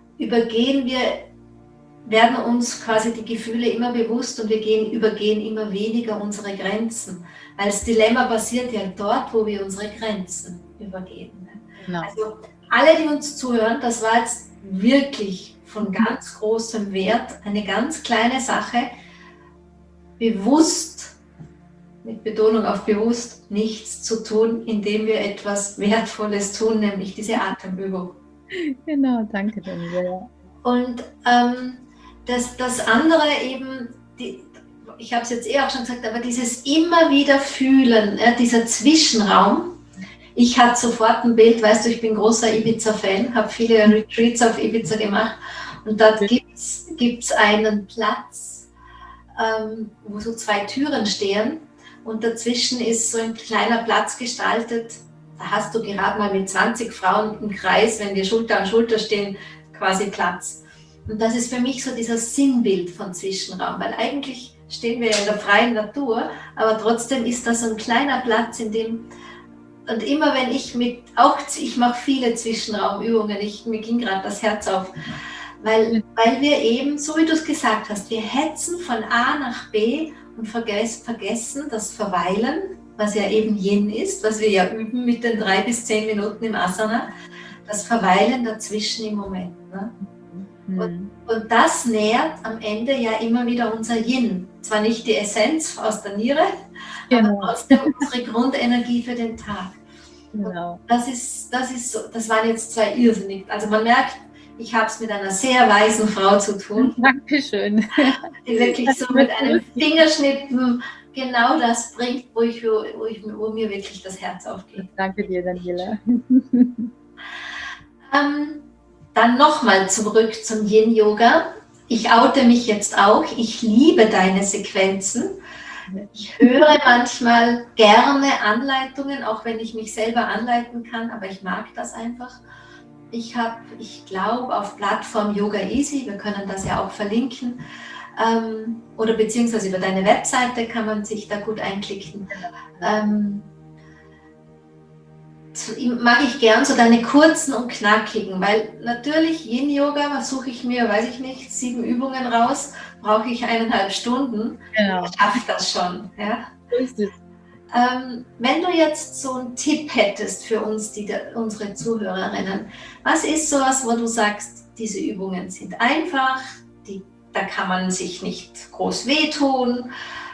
werden uns quasi die Gefühle immer bewusst und wir übergehen immer weniger unsere Grenzen. Weil das Dilemma passiert ja dort, wo wir unsere Grenzen übergehen. Genau. Also alle, die uns zuhören, das war jetzt wirklich von ganz großem Wert, eine ganz kleine Sache, bewusst, mit Betonung auf bewusst, nichts zu tun, indem wir etwas Wertvolles tun, nämlich diese Atemübung. Genau, danke Daniela. Und das andere eben, ich habe es jetzt auch schon gesagt, aber dieses immer wieder fühlen, dieser Zwischenraum. Ich hatte sofort ein Bild, weißt du, ich bin großer Ibiza-Fan, habe viele Retreats auf Ibiza gemacht und dort gibt's einen Platz, wo so 2 Türen stehen und dazwischen ist so ein kleiner Platz gestaltet. Da hast du gerade mal mit 20 Frauen im Kreis, wenn wir Schulter an Schulter stehen, quasi Platz. Und das ist für mich so dieses Sinnbild von Zwischenraum, weil eigentlich stehen wir in der freien Natur, aber trotzdem ist das so ein kleiner Platz, in dem, und immer wenn ich mache viele Zwischenraumübungen, mir ging gerade das Herz auf, weil wir eben, so wie du es gesagt hast, wir hetzen von A nach B und vergessen das Verweilen, was ja eben Yin ist, was wir ja üben mit den 3 bis 10 Minuten im Asana, das Verweilen dazwischen im Moment. Ne? Und das nährt am Ende ja immer wieder unser Yin. Zwar nicht die Essenz aus der Niere, aber trotzdem unsere Grundenergie für den Tag. Genau. Das waren jetzt 2 irrsinnig. Also man merkt, ich habe es mit einer sehr weisen Frau zu tun, Dankeschön. die wirklich so mit einem Fingerschnippen genau das bringt, wo mir wirklich das Herz aufgeht. Danke dir, Daniela. Dann nochmal zurück zum Yin-Yoga. Ich oute mich jetzt auch. Ich liebe deine Sequenzen. Ich höre manchmal gerne Anleitungen, auch wenn ich mich selber anleiten kann, aber ich mag das einfach. Ich glaube, auf Plattform Yoga Easy, wir können das ja auch verlinken, oder beziehungsweise über deine Webseite kann man sich da gut einklicken. Mag ich gern so deine kurzen und knackigen, weil natürlich Yin-Yoga suche ich mir, weiß ich nicht, 7 Übungen raus, brauche ich 1,5 Stunden, Genau. ich schaffe das schon. Ja? So ist es. Wenn du jetzt so einen Tipp hättest für uns, unsere Zuhörerinnen, was ist sowas, wo du sagst, diese Übungen sind einfach, da kann man sich nicht groß wehtun,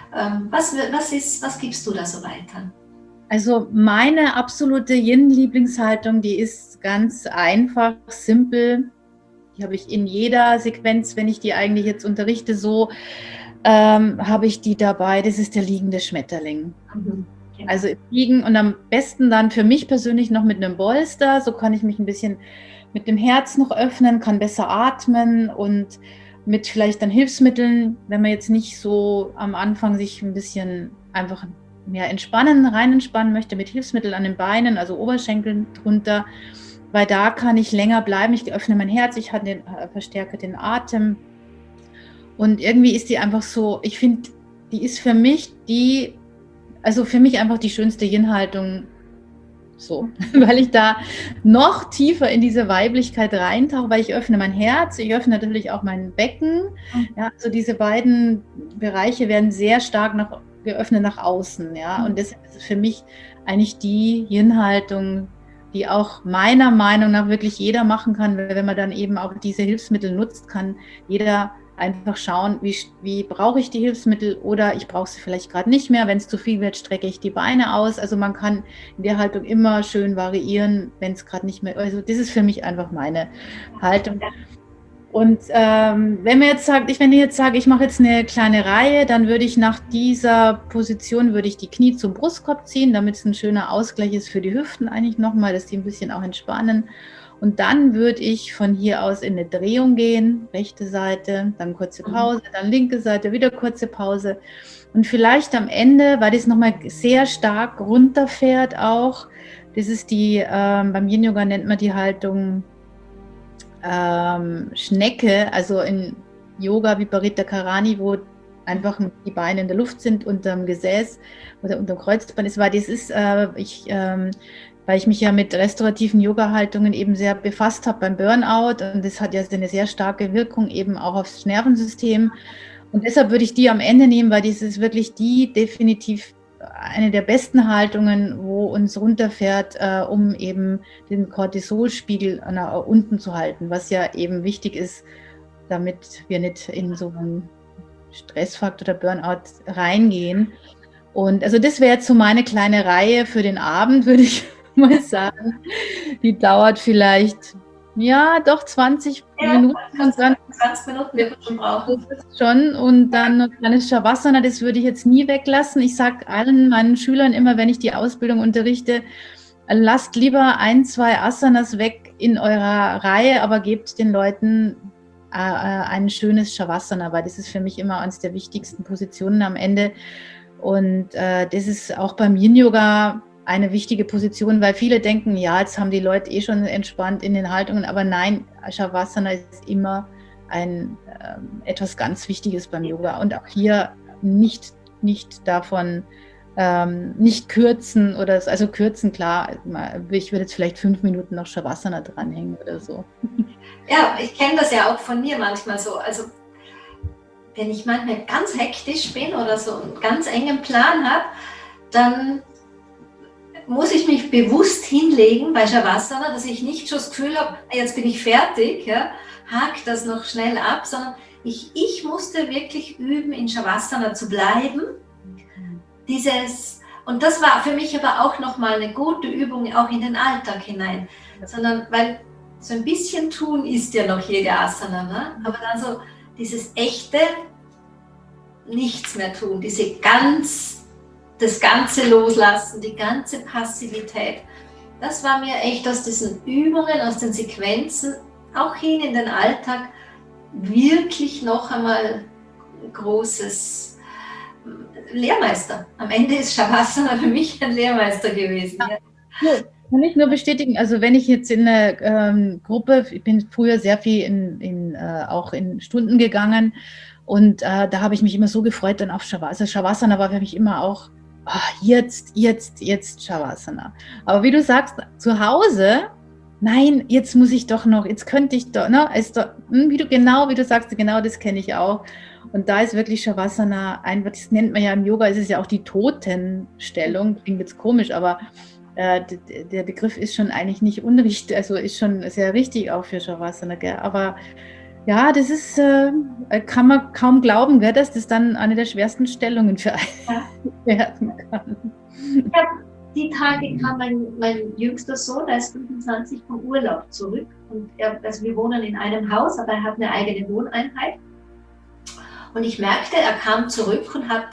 was gibst du da so weiter? Also meine absolute Yin-Lieblingshaltung, die ist ganz einfach, simpel. Die habe ich in jeder Sequenz, wenn ich die eigentlich jetzt unterrichte, so habe ich die dabei. Das ist der liegende Schmetterling. Mhm. Also liegen und am besten dann für mich persönlich noch mit einem Bolster. So kann ich mich ein bisschen mit dem Herz noch öffnen, kann besser atmen und mit vielleicht dann Hilfsmitteln, wenn man jetzt nicht so am Anfang sich ein bisschen einfach mehr rein entspannen möchte, mit Hilfsmitteln an den Beinen, also Oberschenkeln drunter, weil da kann ich länger bleiben. Ich öffne mein Herz, ich verstärke den Atem und irgendwie ist die einfach so, ich finde, die ist für mich einfach die schönste Yin-Haltung, so, weil ich da noch tiefer in diese Weiblichkeit reintauche, weil ich öffne mein Herz, ich öffne natürlich auch mein Becken, ja, also diese beiden Bereiche werden sehr stark geöffnet nach außen, ja, und deshalb ist es für mich eigentlich die Yin-Haltung, die auch meiner Meinung nach wirklich jeder machen kann, wenn man dann eben auch diese Hilfsmittel nutzt, kann jeder einfach schauen, wie brauche ich die Hilfsmittel oder ich brauche sie vielleicht gerade nicht mehr. Wenn es zu viel wird, strecke ich die Beine aus. Also man kann in der Haltung immer schön variieren, wenn es gerade nicht mehr, also das ist für mich einfach meine Haltung. Und wenn ich jetzt sage, ich mache jetzt eine kleine Reihe, dann würde ich nach dieser Position, die Knie zum Brustkorb ziehen, damit es ein schöner Ausgleich ist für die Hüften eigentlich nochmal, dass die ein bisschen auch entspannen. Und dann würde ich von hier aus in eine Drehung gehen, rechte Seite, dann kurze Pause, dann linke Seite, wieder kurze Pause. Und vielleicht am Ende, weil das nochmal sehr stark runterfährt auch, das ist beim Yin-Yoga nennt man die Haltung Schnecke, also in Yoga Viparita Karani, wo einfach die Beine in der Luft sind, unterm Gesäß oder unterm Kreuzband ist, weil das ist, weil ich mich ja mit restaurativen Yoga-Haltungen eben sehr befasst habe beim Burnout und das hat ja eine sehr starke Wirkung eben auch aufs Nervensystem und deshalb würde ich die am Ende nehmen, weil das ist wirklich definitiv eine der besten Haltungen, wo uns runterfährt, um eben den Cortisolspiegel nach unten zu halten, was ja eben wichtig ist, damit wir nicht in so einen Stressfaktor oder Burnout reingehen. Und also das wäre jetzt so meine kleine Reihe für den Abend, würde ich mal sagen. Die dauert vielleicht, ja, doch 20 Minuten. 20 Minuten wird man schon brauchen. Schon. Und dann noch kleines Shavasana, das würde ich jetzt nie weglassen. Ich sage allen meinen Schülern immer, wenn ich die Ausbildung unterrichte, lasst lieber 1, 2 Asanas weg in eurer Reihe, aber gebt den Leuten ein schönes Shavasana, weil das ist für mich immer eines der wichtigsten Positionen am Ende. Und das ist auch beim Yin-Yoga eine wichtige Position, weil viele denken, ja, jetzt haben die Leute eh schon entspannt in den Haltungen, aber nein, Shavasana ist immer etwas ganz Wichtiges beim Yoga und auch hier nicht davon nicht kürzen oder also kürzen, klar, ich würde jetzt vielleicht 5 Minuten noch Shavasana dranhängen oder so. Ja, ich kenne das ja auch von mir manchmal so, also wenn ich manchmal ganz hektisch bin oder so einen ganz engen Plan habe, dann muss ich mich bewusst hinlegen bei Shavasana, dass ich nicht schon das Gefühl habe, jetzt bin ich fertig, ja, hake das noch schnell ab, sondern ich musste wirklich üben, in Shavasana zu bleiben. Und das war für mich aber auch nochmal eine gute Übung, auch in den Alltag hinein, sondern weil so ein bisschen tun ist ja noch Yoga Asana, ne? Aber dann so dieses echte nichts mehr tun, das ganze Loslassen, die ganze Passivität. Das war mir echt aus diesen Übungen, aus den Sequenzen, auch hin in den Alltag, wirklich noch einmal ein großes Lehrmeister. Am Ende ist Shavasana für mich ein Lehrmeister gewesen. Ja. Ja, kann ich nur bestätigen. Also wenn ich jetzt in eine Gruppe, ich bin früher sehr viel auch in Stunden gegangen und da habe ich mich immer so gefreut dann auf Shavasana. Also Shavasana war für mich immer auch jetzt Shavasana. Aber wie du sagst, zu Hause, nein, jetzt muss ich doch noch, jetzt könnte ich doch, ne? Wie du sagst, genau das kenne ich auch. Und da ist wirklich Shavasana einfach, das nennt man ja im Yoga, es ist ja auch die Totenstellung, klingt jetzt komisch, aber der Begriff ist schon eigentlich nicht unrichtig, also ist schon sehr richtig auch für Shavasana, gell? Aber ja, das ist, kann man kaum glauben, gell, dass das dann eine der schwersten Stellungen für einen werden kann. Die Tage kam mein jüngster Sohn, der ist 25, vom Urlaub zurück. Und also wir wohnen in einem Haus, aber er hat eine eigene Wohneinheit. Und ich merkte, er kam zurück und hat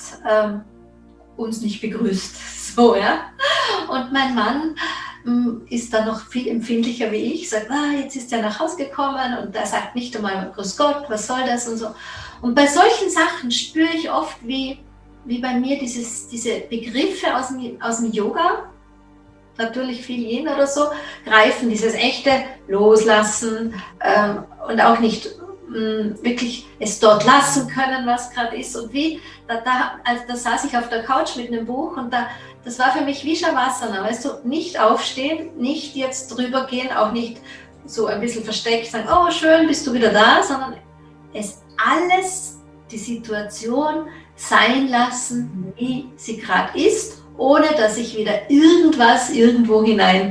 uns nicht begrüßt. So, ja. Und mein Mann ist dann noch viel empfindlicher wie ich, sagt, jetzt ist er nach Hause gekommen und er sagt nicht einmal Grüß Gott, was soll das und so. Und bei solchen Sachen spüre ich oft, wie bei mir diese Begriffe aus dem Yoga, natürlich viel Yin oder so, greifen, dieses echte Loslassen und auch nicht wirklich es dort lassen können, was gerade ist. Und da saß ich auf der Couch mit einem Buch und das war für mich wie Shavasana, weißt du, nicht aufstehen, nicht jetzt drüber gehen, auch nicht so ein bisschen versteckt sagen, oh schön, bist du wieder da, sondern es alles, die Situation sein lassen, wie sie gerade ist, ohne dass ich wieder irgendwas irgendwo hinein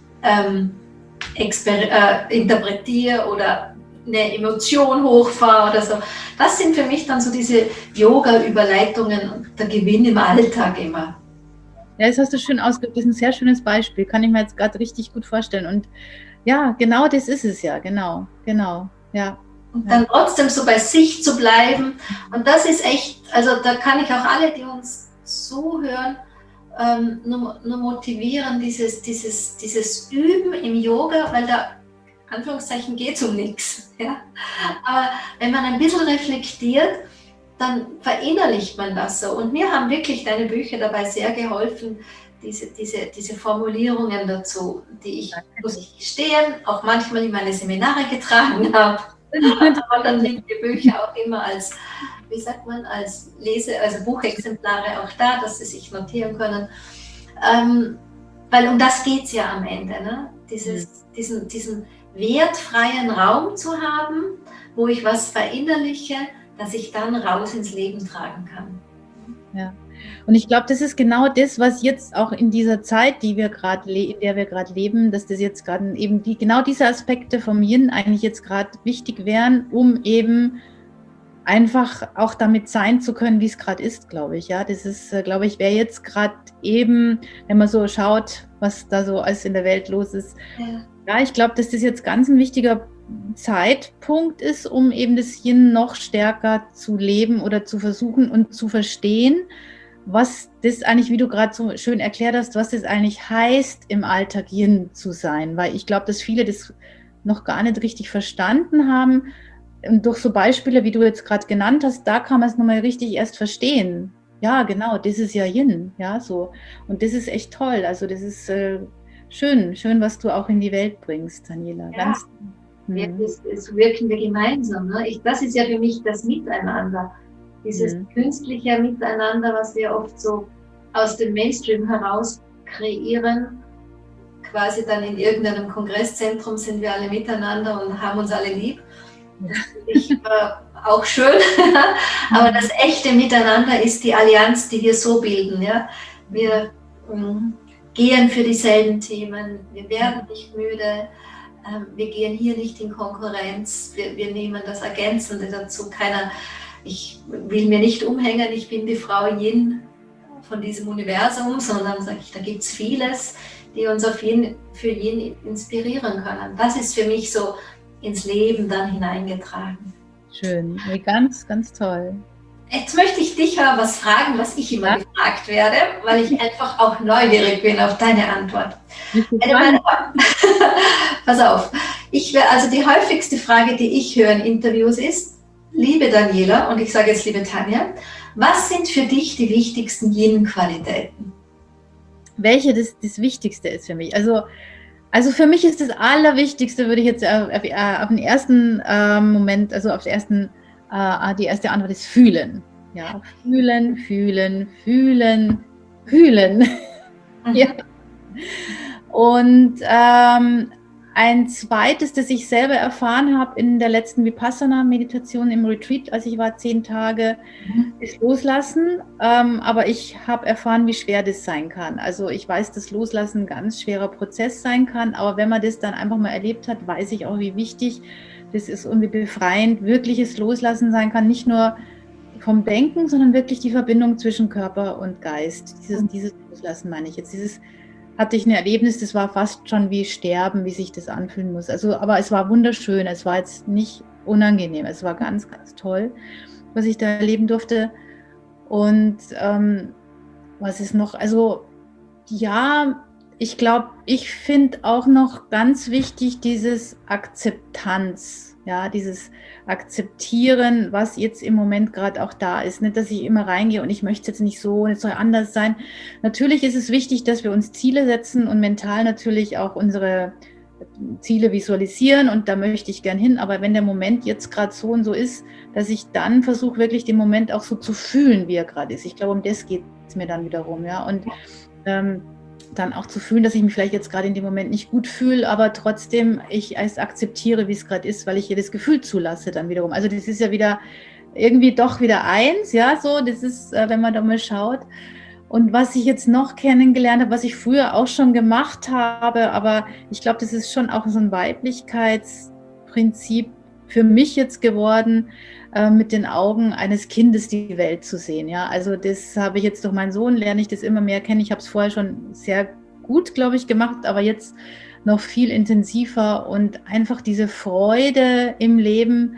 interpretiere oder eine Emotion hochfahre oder so. Das sind für mich dann so diese Yoga-Überleitungen und der Gewinn im Alltag immer. Ja, das hast du schön ausgedrückt. Das ist ein sehr schönes Beispiel. Kann ich mir jetzt gerade richtig gut vorstellen. Und ja, genau das ist es ja. Genau. Ja. Und dann trotzdem so bei sich zu bleiben. Und das ist echt, also da kann ich auch alle, die uns zuhören, nur motivieren, dieses Üben im Yoga, weil da, Anführungszeichen, geht es um nichts. Ja? Aber wenn man ein bisschen reflektiert, dann verinnerlicht man das so. Und mir haben wirklich deine Bücher dabei sehr geholfen, diese Formulierungen dazu, die ich, muss ich gestehen, auch manchmal in meine Seminare getragen habe. Aber dann liegen die Bücher auch immer als, wie sagt man, als Buchexemplare auch da, dass sie sich notieren können. Weil um das geht es ja am Ende, ne? Diesen wertfreien Raum zu haben, wo ich was verinnerliche, dass ich dann raus ins Leben tragen kann. Ja. Und ich glaube, das ist genau das, was jetzt auch in dieser Zeit, in der wir gerade leben, dass das jetzt gerade eben genau diese Aspekte vom Yin eigentlich jetzt gerade wichtig wären, um eben einfach auch damit sein zu können, wie es gerade ist, glaube ich. Ja, das ist, glaube ich, wäre jetzt gerade eben, wenn man so schaut, was da so alles in der Welt los ist. Ja, ich glaube, dass das jetzt ganz ein wichtiger Zeitpunkt ist, um eben das Yin noch stärker zu leben oder zu versuchen und zu verstehen, was das eigentlich, wie du gerade so schön erklärt hast, was das eigentlich heißt, im Alltag Yin zu sein. Weil ich glaube, dass viele das noch gar nicht richtig verstanden haben. Und durch so Beispiele, wie du jetzt gerade genannt hast, da kann man es nochmal richtig erst verstehen. Ja, genau, das ist ja Yin. Ja, so. Und das ist echt toll. Also das ist schön, was du auch in die Welt bringst, Daniela. Ja. So wirken wir gemeinsam. Ne? Das ist ja für mich das Miteinander. Dieses künstliche Miteinander, was wir oft so aus dem Mainstream heraus kreieren. Quasi dann in irgendeinem Kongresszentrum sind wir alle miteinander und haben uns alle lieb. Das finde ich auch schön. Aber das echte Miteinander ist die Allianz, die wir so bilden. Ja? Wir gehen für dieselben Themen, wir werden nicht müde. Wir gehen hier nicht in Konkurrenz, wir nehmen das Ergänzende dazu. Ich will mir nicht umhängen, ich bin die Frau Yin von diesem Universum, sondern sage ich, da gibt es vieles. die uns für jeden inspirieren können. Das ist für mich so ins Leben dann hineingetragen. Schön, ganz, ganz toll. Jetzt möchte ich dich aber was fragen, was ich immer gefragt werde, weil ich einfach auch neugierig bin auf deine Antwort. Pass auf, also die häufigste Frage, die ich höre in Interviews ist, liebe Daniela, und ich sage jetzt liebe Tanja, was sind für dich die wichtigsten Yin-Qualitäten? Welche das Wichtigste ist für mich? Also für mich ist das Allerwichtigste, würde ich jetzt auf den ersten Moment, also auf den ersten die erste Antwort ist fühlen. Ja, fühlen, fühlen, fühlen, fühlen. Ja. Und ein zweites, das ich selber erfahren habe in der letzten Vipassana-Meditation im Retreat, als ich war 10 Tage, ist Loslassen. Aber ich habe erfahren, wie schwer das sein kann. Also ich weiß, dass Loslassen ein ganz schwerer Prozess sein kann. Aber wenn man das dann einfach mal erlebt hat, weiß ich auch, wie wichtig das ist und wie befreiend wirkliches Loslassen sein kann. Nicht nur vom Denken, sondern wirklich die Verbindung zwischen Körper und Geist. Dieses Loslassen meine ich jetzt. Hatte ich ein Erlebnis, das war fast schon wie Sterben, wie sich das anfühlen muss. Also, aber es war wunderschön, es war jetzt nicht unangenehm, es war ganz, ganz toll, was ich da erleben durfte. Und was ist noch? Also ja, ich glaube, ich finde auch noch ganz wichtig dieses Akzeptanz, ja, dieses Akzeptieren, was jetzt im Moment gerade auch da ist. Nicht, dass ich immer reingehe und ich möchte es jetzt nicht so und es soll anders sein. Natürlich ist es wichtig, dass wir uns Ziele setzen und mental natürlich auch unsere Ziele visualisieren und da möchte ich gern hin. Aber wenn der Moment jetzt gerade so und so ist, dass ich dann versuche, wirklich den Moment auch so zu fühlen, wie er gerade ist. Ich glaube, um das geht es mir dann wiederum, ja. Und dann auch zu fühlen, dass ich mich vielleicht jetzt gerade in dem Moment nicht gut fühle, aber trotzdem ich es akzeptiere, wie es gerade ist, weil ich hier das Gefühl zulasse dann wiederum. Also das ist ja wieder irgendwie doch wieder eins, ja, so, das ist, wenn man da mal schaut. Und was ich jetzt noch kennengelernt habe, was ich früher auch schon gemacht habe, aber ich glaube, das ist schon auch so ein Weiblichkeitsprinzip für mich jetzt geworden, mit den Augen eines Kindes die Welt zu sehen. Ja? Also das habe ich jetzt durch meinen Sohn, lerne ich das immer mehr kennen. Ich habe es vorher schon sehr gut, glaube ich, gemacht, aber jetzt noch viel intensiver und einfach diese Freude im Leben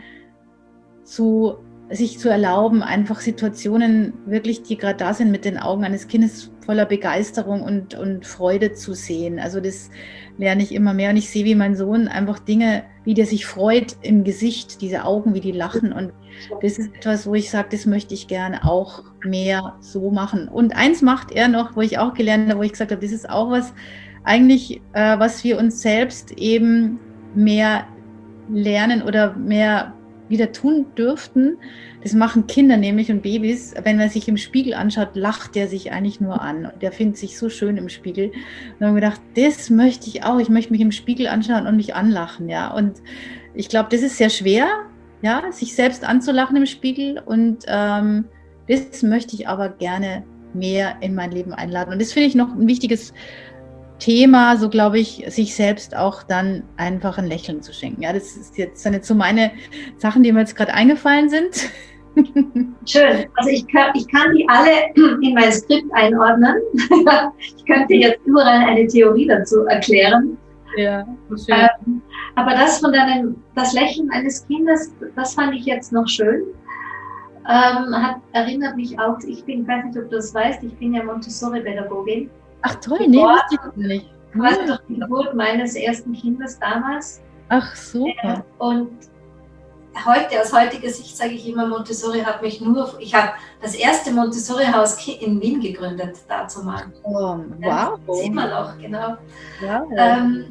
sich zu erlauben, einfach Situationen wirklich, die gerade da sind, mit den Augen eines Kindes voller Begeisterung und Freude zu sehen. Also das lerne ich immer mehr und ich sehe, wie mein Sohn einfach Dinge, wie der sich freut im Gesicht, diese Augen, wie die lachen und das ist etwas, wo ich sage, das möchte ich gerne auch mehr so machen. Und eins macht er noch, wo ich auch gelernt habe, wo ich gesagt habe, das ist auch was eigentlich, was wir uns selbst eben mehr lernen oder mehr wieder tun dürften. Das machen Kinder nämlich und Babys. Wenn man sich im Spiegel anschaut, lacht der sich eigentlich nur an. Und der findet sich so schön im Spiegel. Und dann habe ich gedacht, das möchte ich auch. Ich möchte mich im Spiegel anschauen und mich anlachen. Ja. Und ich glaube, das ist sehr schwer, ja, sich selbst anzulachen im Spiegel. Und das möchte ich aber gerne mehr in mein Leben einladen. Und das finde ich noch ein wichtiges Thema, so glaube ich, sich selbst auch dann einfach ein Lächeln zu schenken. Ja, das sind jetzt so meine Sachen, die mir jetzt gerade eingefallen sind. Schön. Also ich kann die alle in mein Skript einordnen. Ich könnte jetzt überall eine Theorie dazu erklären. Ja, schön. Aber das das Lächeln eines Kindes, das fand ich jetzt noch schön. Erinnert mich auch, ich weiß nicht, ob du das weißt, ich bin ja Montessori-Pädagogin. Ach toll, nee, wusste ich nicht. Quasi durch die Geburt meines ersten Kindes damals. Ach, super. Und aus heutiger Sicht sage ich immer, Montessori ich habe das erste Montessori-Haus in Wien gegründet, dazu mal. Oh, wow. Das sieht man noch, genau. Wow.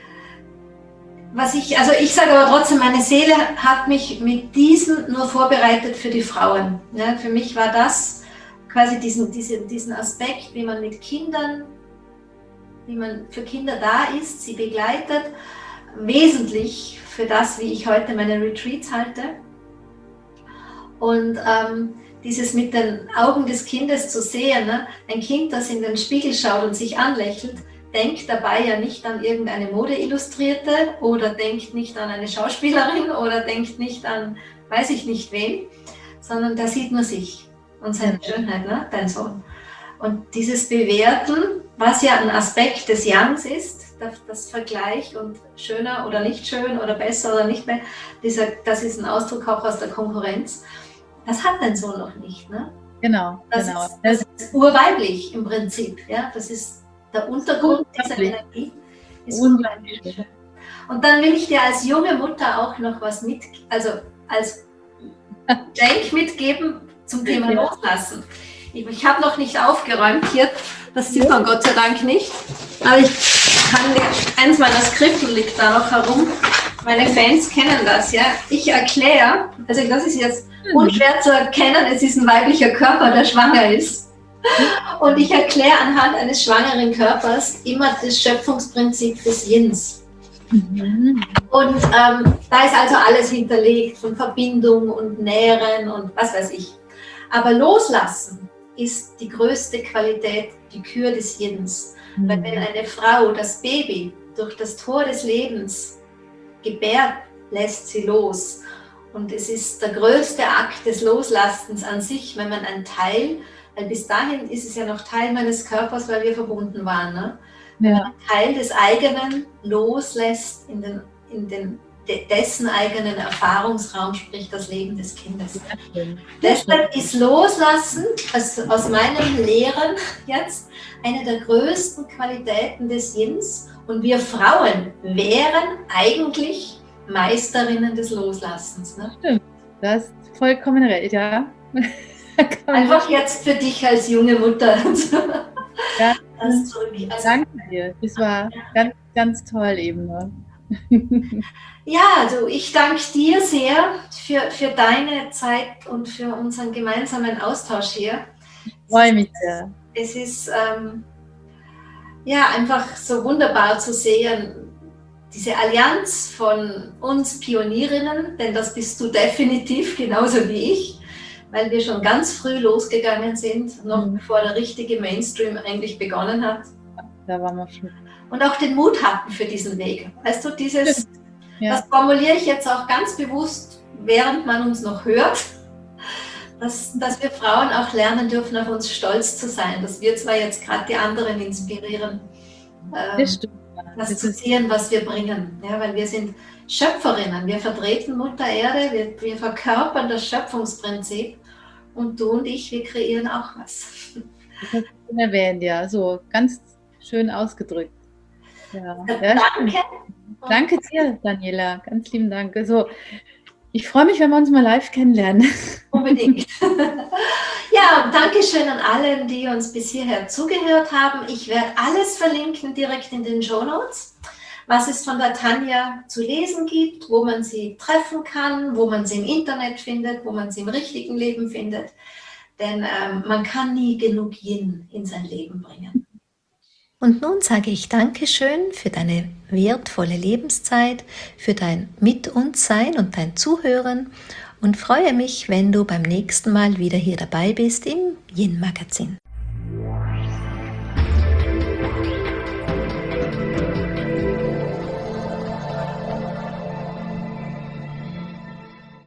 Ich sage aber trotzdem, meine Seele hat mich mit diesem nur vorbereitet für die Frauen. Ja, für mich war das quasi diesen Aspekt, wie man mit Kindern, wie man für Kinder da ist, sie begleitet, wesentlich für das, wie ich heute meine Retreats halte. Und dieses mit den Augen des Kindes zu sehen, ne? Ein Kind, das in den Spiegel schaut und sich anlächelt, denkt dabei ja nicht an irgendeine Modeillustrierte oder denkt nicht an eine Schauspielerin oder denkt nicht an weiß ich nicht wen, sondern der sieht nur sich und seine Schönheit, ne? Dein Sohn. Und dieses Bewerten was ja ein Aspekt des Yangs ist, das Vergleich und schöner oder nicht schön oder besser oder nicht mehr, das ist ein Ausdruck auch aus der Konkurrenz. Das hat dein Sohn noch nicht, ne? Genau. Das ist urweiblich im Prinzip, ja? Das ist der Untergrund dieser Energie. Ist unweiblich. Und dann will ich dir als junge Mutter auch noch was als Geschenk mitgeben zum Thema Loslassen. Ich habe noch nicht aufgeräumt hier, das sieht man Gott sei Dank nicht, aber eins meiner Skripten liegt da noch herum. Meine Fans kennen das, ja. Ich erkläre, also das ist jetzt unschwer zu erkennen, es ist ein weiblicher Körper, der schwanger ist. Und ich erkläre anhand eines schwangeren Körpers immer das Schöpfungsprinzip des Yins. Und da ist also alles hinterlegt, von Verbindung und Nähren und was weiß ich. Aber Loslassen ist die größte Qualität, die Kür des Yins. Weil wenn eine Frau das Baby durch das Tor des Lebens gebärt, lässt sie los. Und es ist der größte Akt des Loslassens an sich, wenn man ein Teil, weil bis dahin ist es ja noch Teil meines Körpers, weil wir verbunden waren, ne? Wenn man einen Teil des eigenen loslässt in dessen eigenen Erfahrungsraum, sprich das Leben des Kindes. Deshalb ist Loslassen, also aus meinen Lehren jetzt, eine der größten Qualitäten des Yins. Und wir Frauen wären eigentlich Meisterinnen des Loslassens. Ne? Stimmt, das ist vollkommen recht, ja. Einfach jetzt für dich als junge Mutter. Ja, danke dir, das war ganz, ganz toll eben. Ja, also ich danke dir sehr für deine Zeit und für unseren gemeinsamen Austausch hier. Ich freue mich sehr. Es ist ja einfach so wunderbar zu sehen, diese Allianz von uns Pionierinnen, denn das bist du definitiv genauso wie ich, weil wir schon ganz früh losgegangen sind, noch bevor der richtige Mainstream eigentlich begonnen hat. Da waren wir schon. Und auch den Mut hatten für diesen Weg. Weißt du, das formuliere ich jetzt auch ganz bewusst, während man uns noch hört, dass wir Frauen auch lernen dürfen, auf uns stolz zu sein, dass wir zwar jetzt gerade die anderen inspirieren, das zu sehen, was wir bringen. Ja, weil wir sind Schöpferinnen, wir vertreten Mutter Erde, wir verkörpern das Schöpfungsprinzip und du und ich, wir kreieren auch was. Das hast du erwähnt, ja, so ganz schön ausgedrückt. Ja. Danke. Danke dir, Daniela, ganz lieben Dank. Also, ich freue mich, wenn wir uns mal live kennenlernen. Unbedingt. Ja, und Dankeschön an alle, die uns bis hierher zugehört haben. Ich werde alles verlinken direkt in den Shownotes, was es von der Tanja zu lesen gibt, wo man sie treffen kann, wo man sie im Internet findet, wo man sie im richtigen Leben findet. Denn man kann nie genug Yin in sein Leben bringen. Und nun sage ich Dankeschön für deine wertvolle Lebenszeit, für dein Mit uns Sein und dein Zuhören und freue mich, wenn du beim nächsten Mal wieder hier dabei bist im Yin Magazin.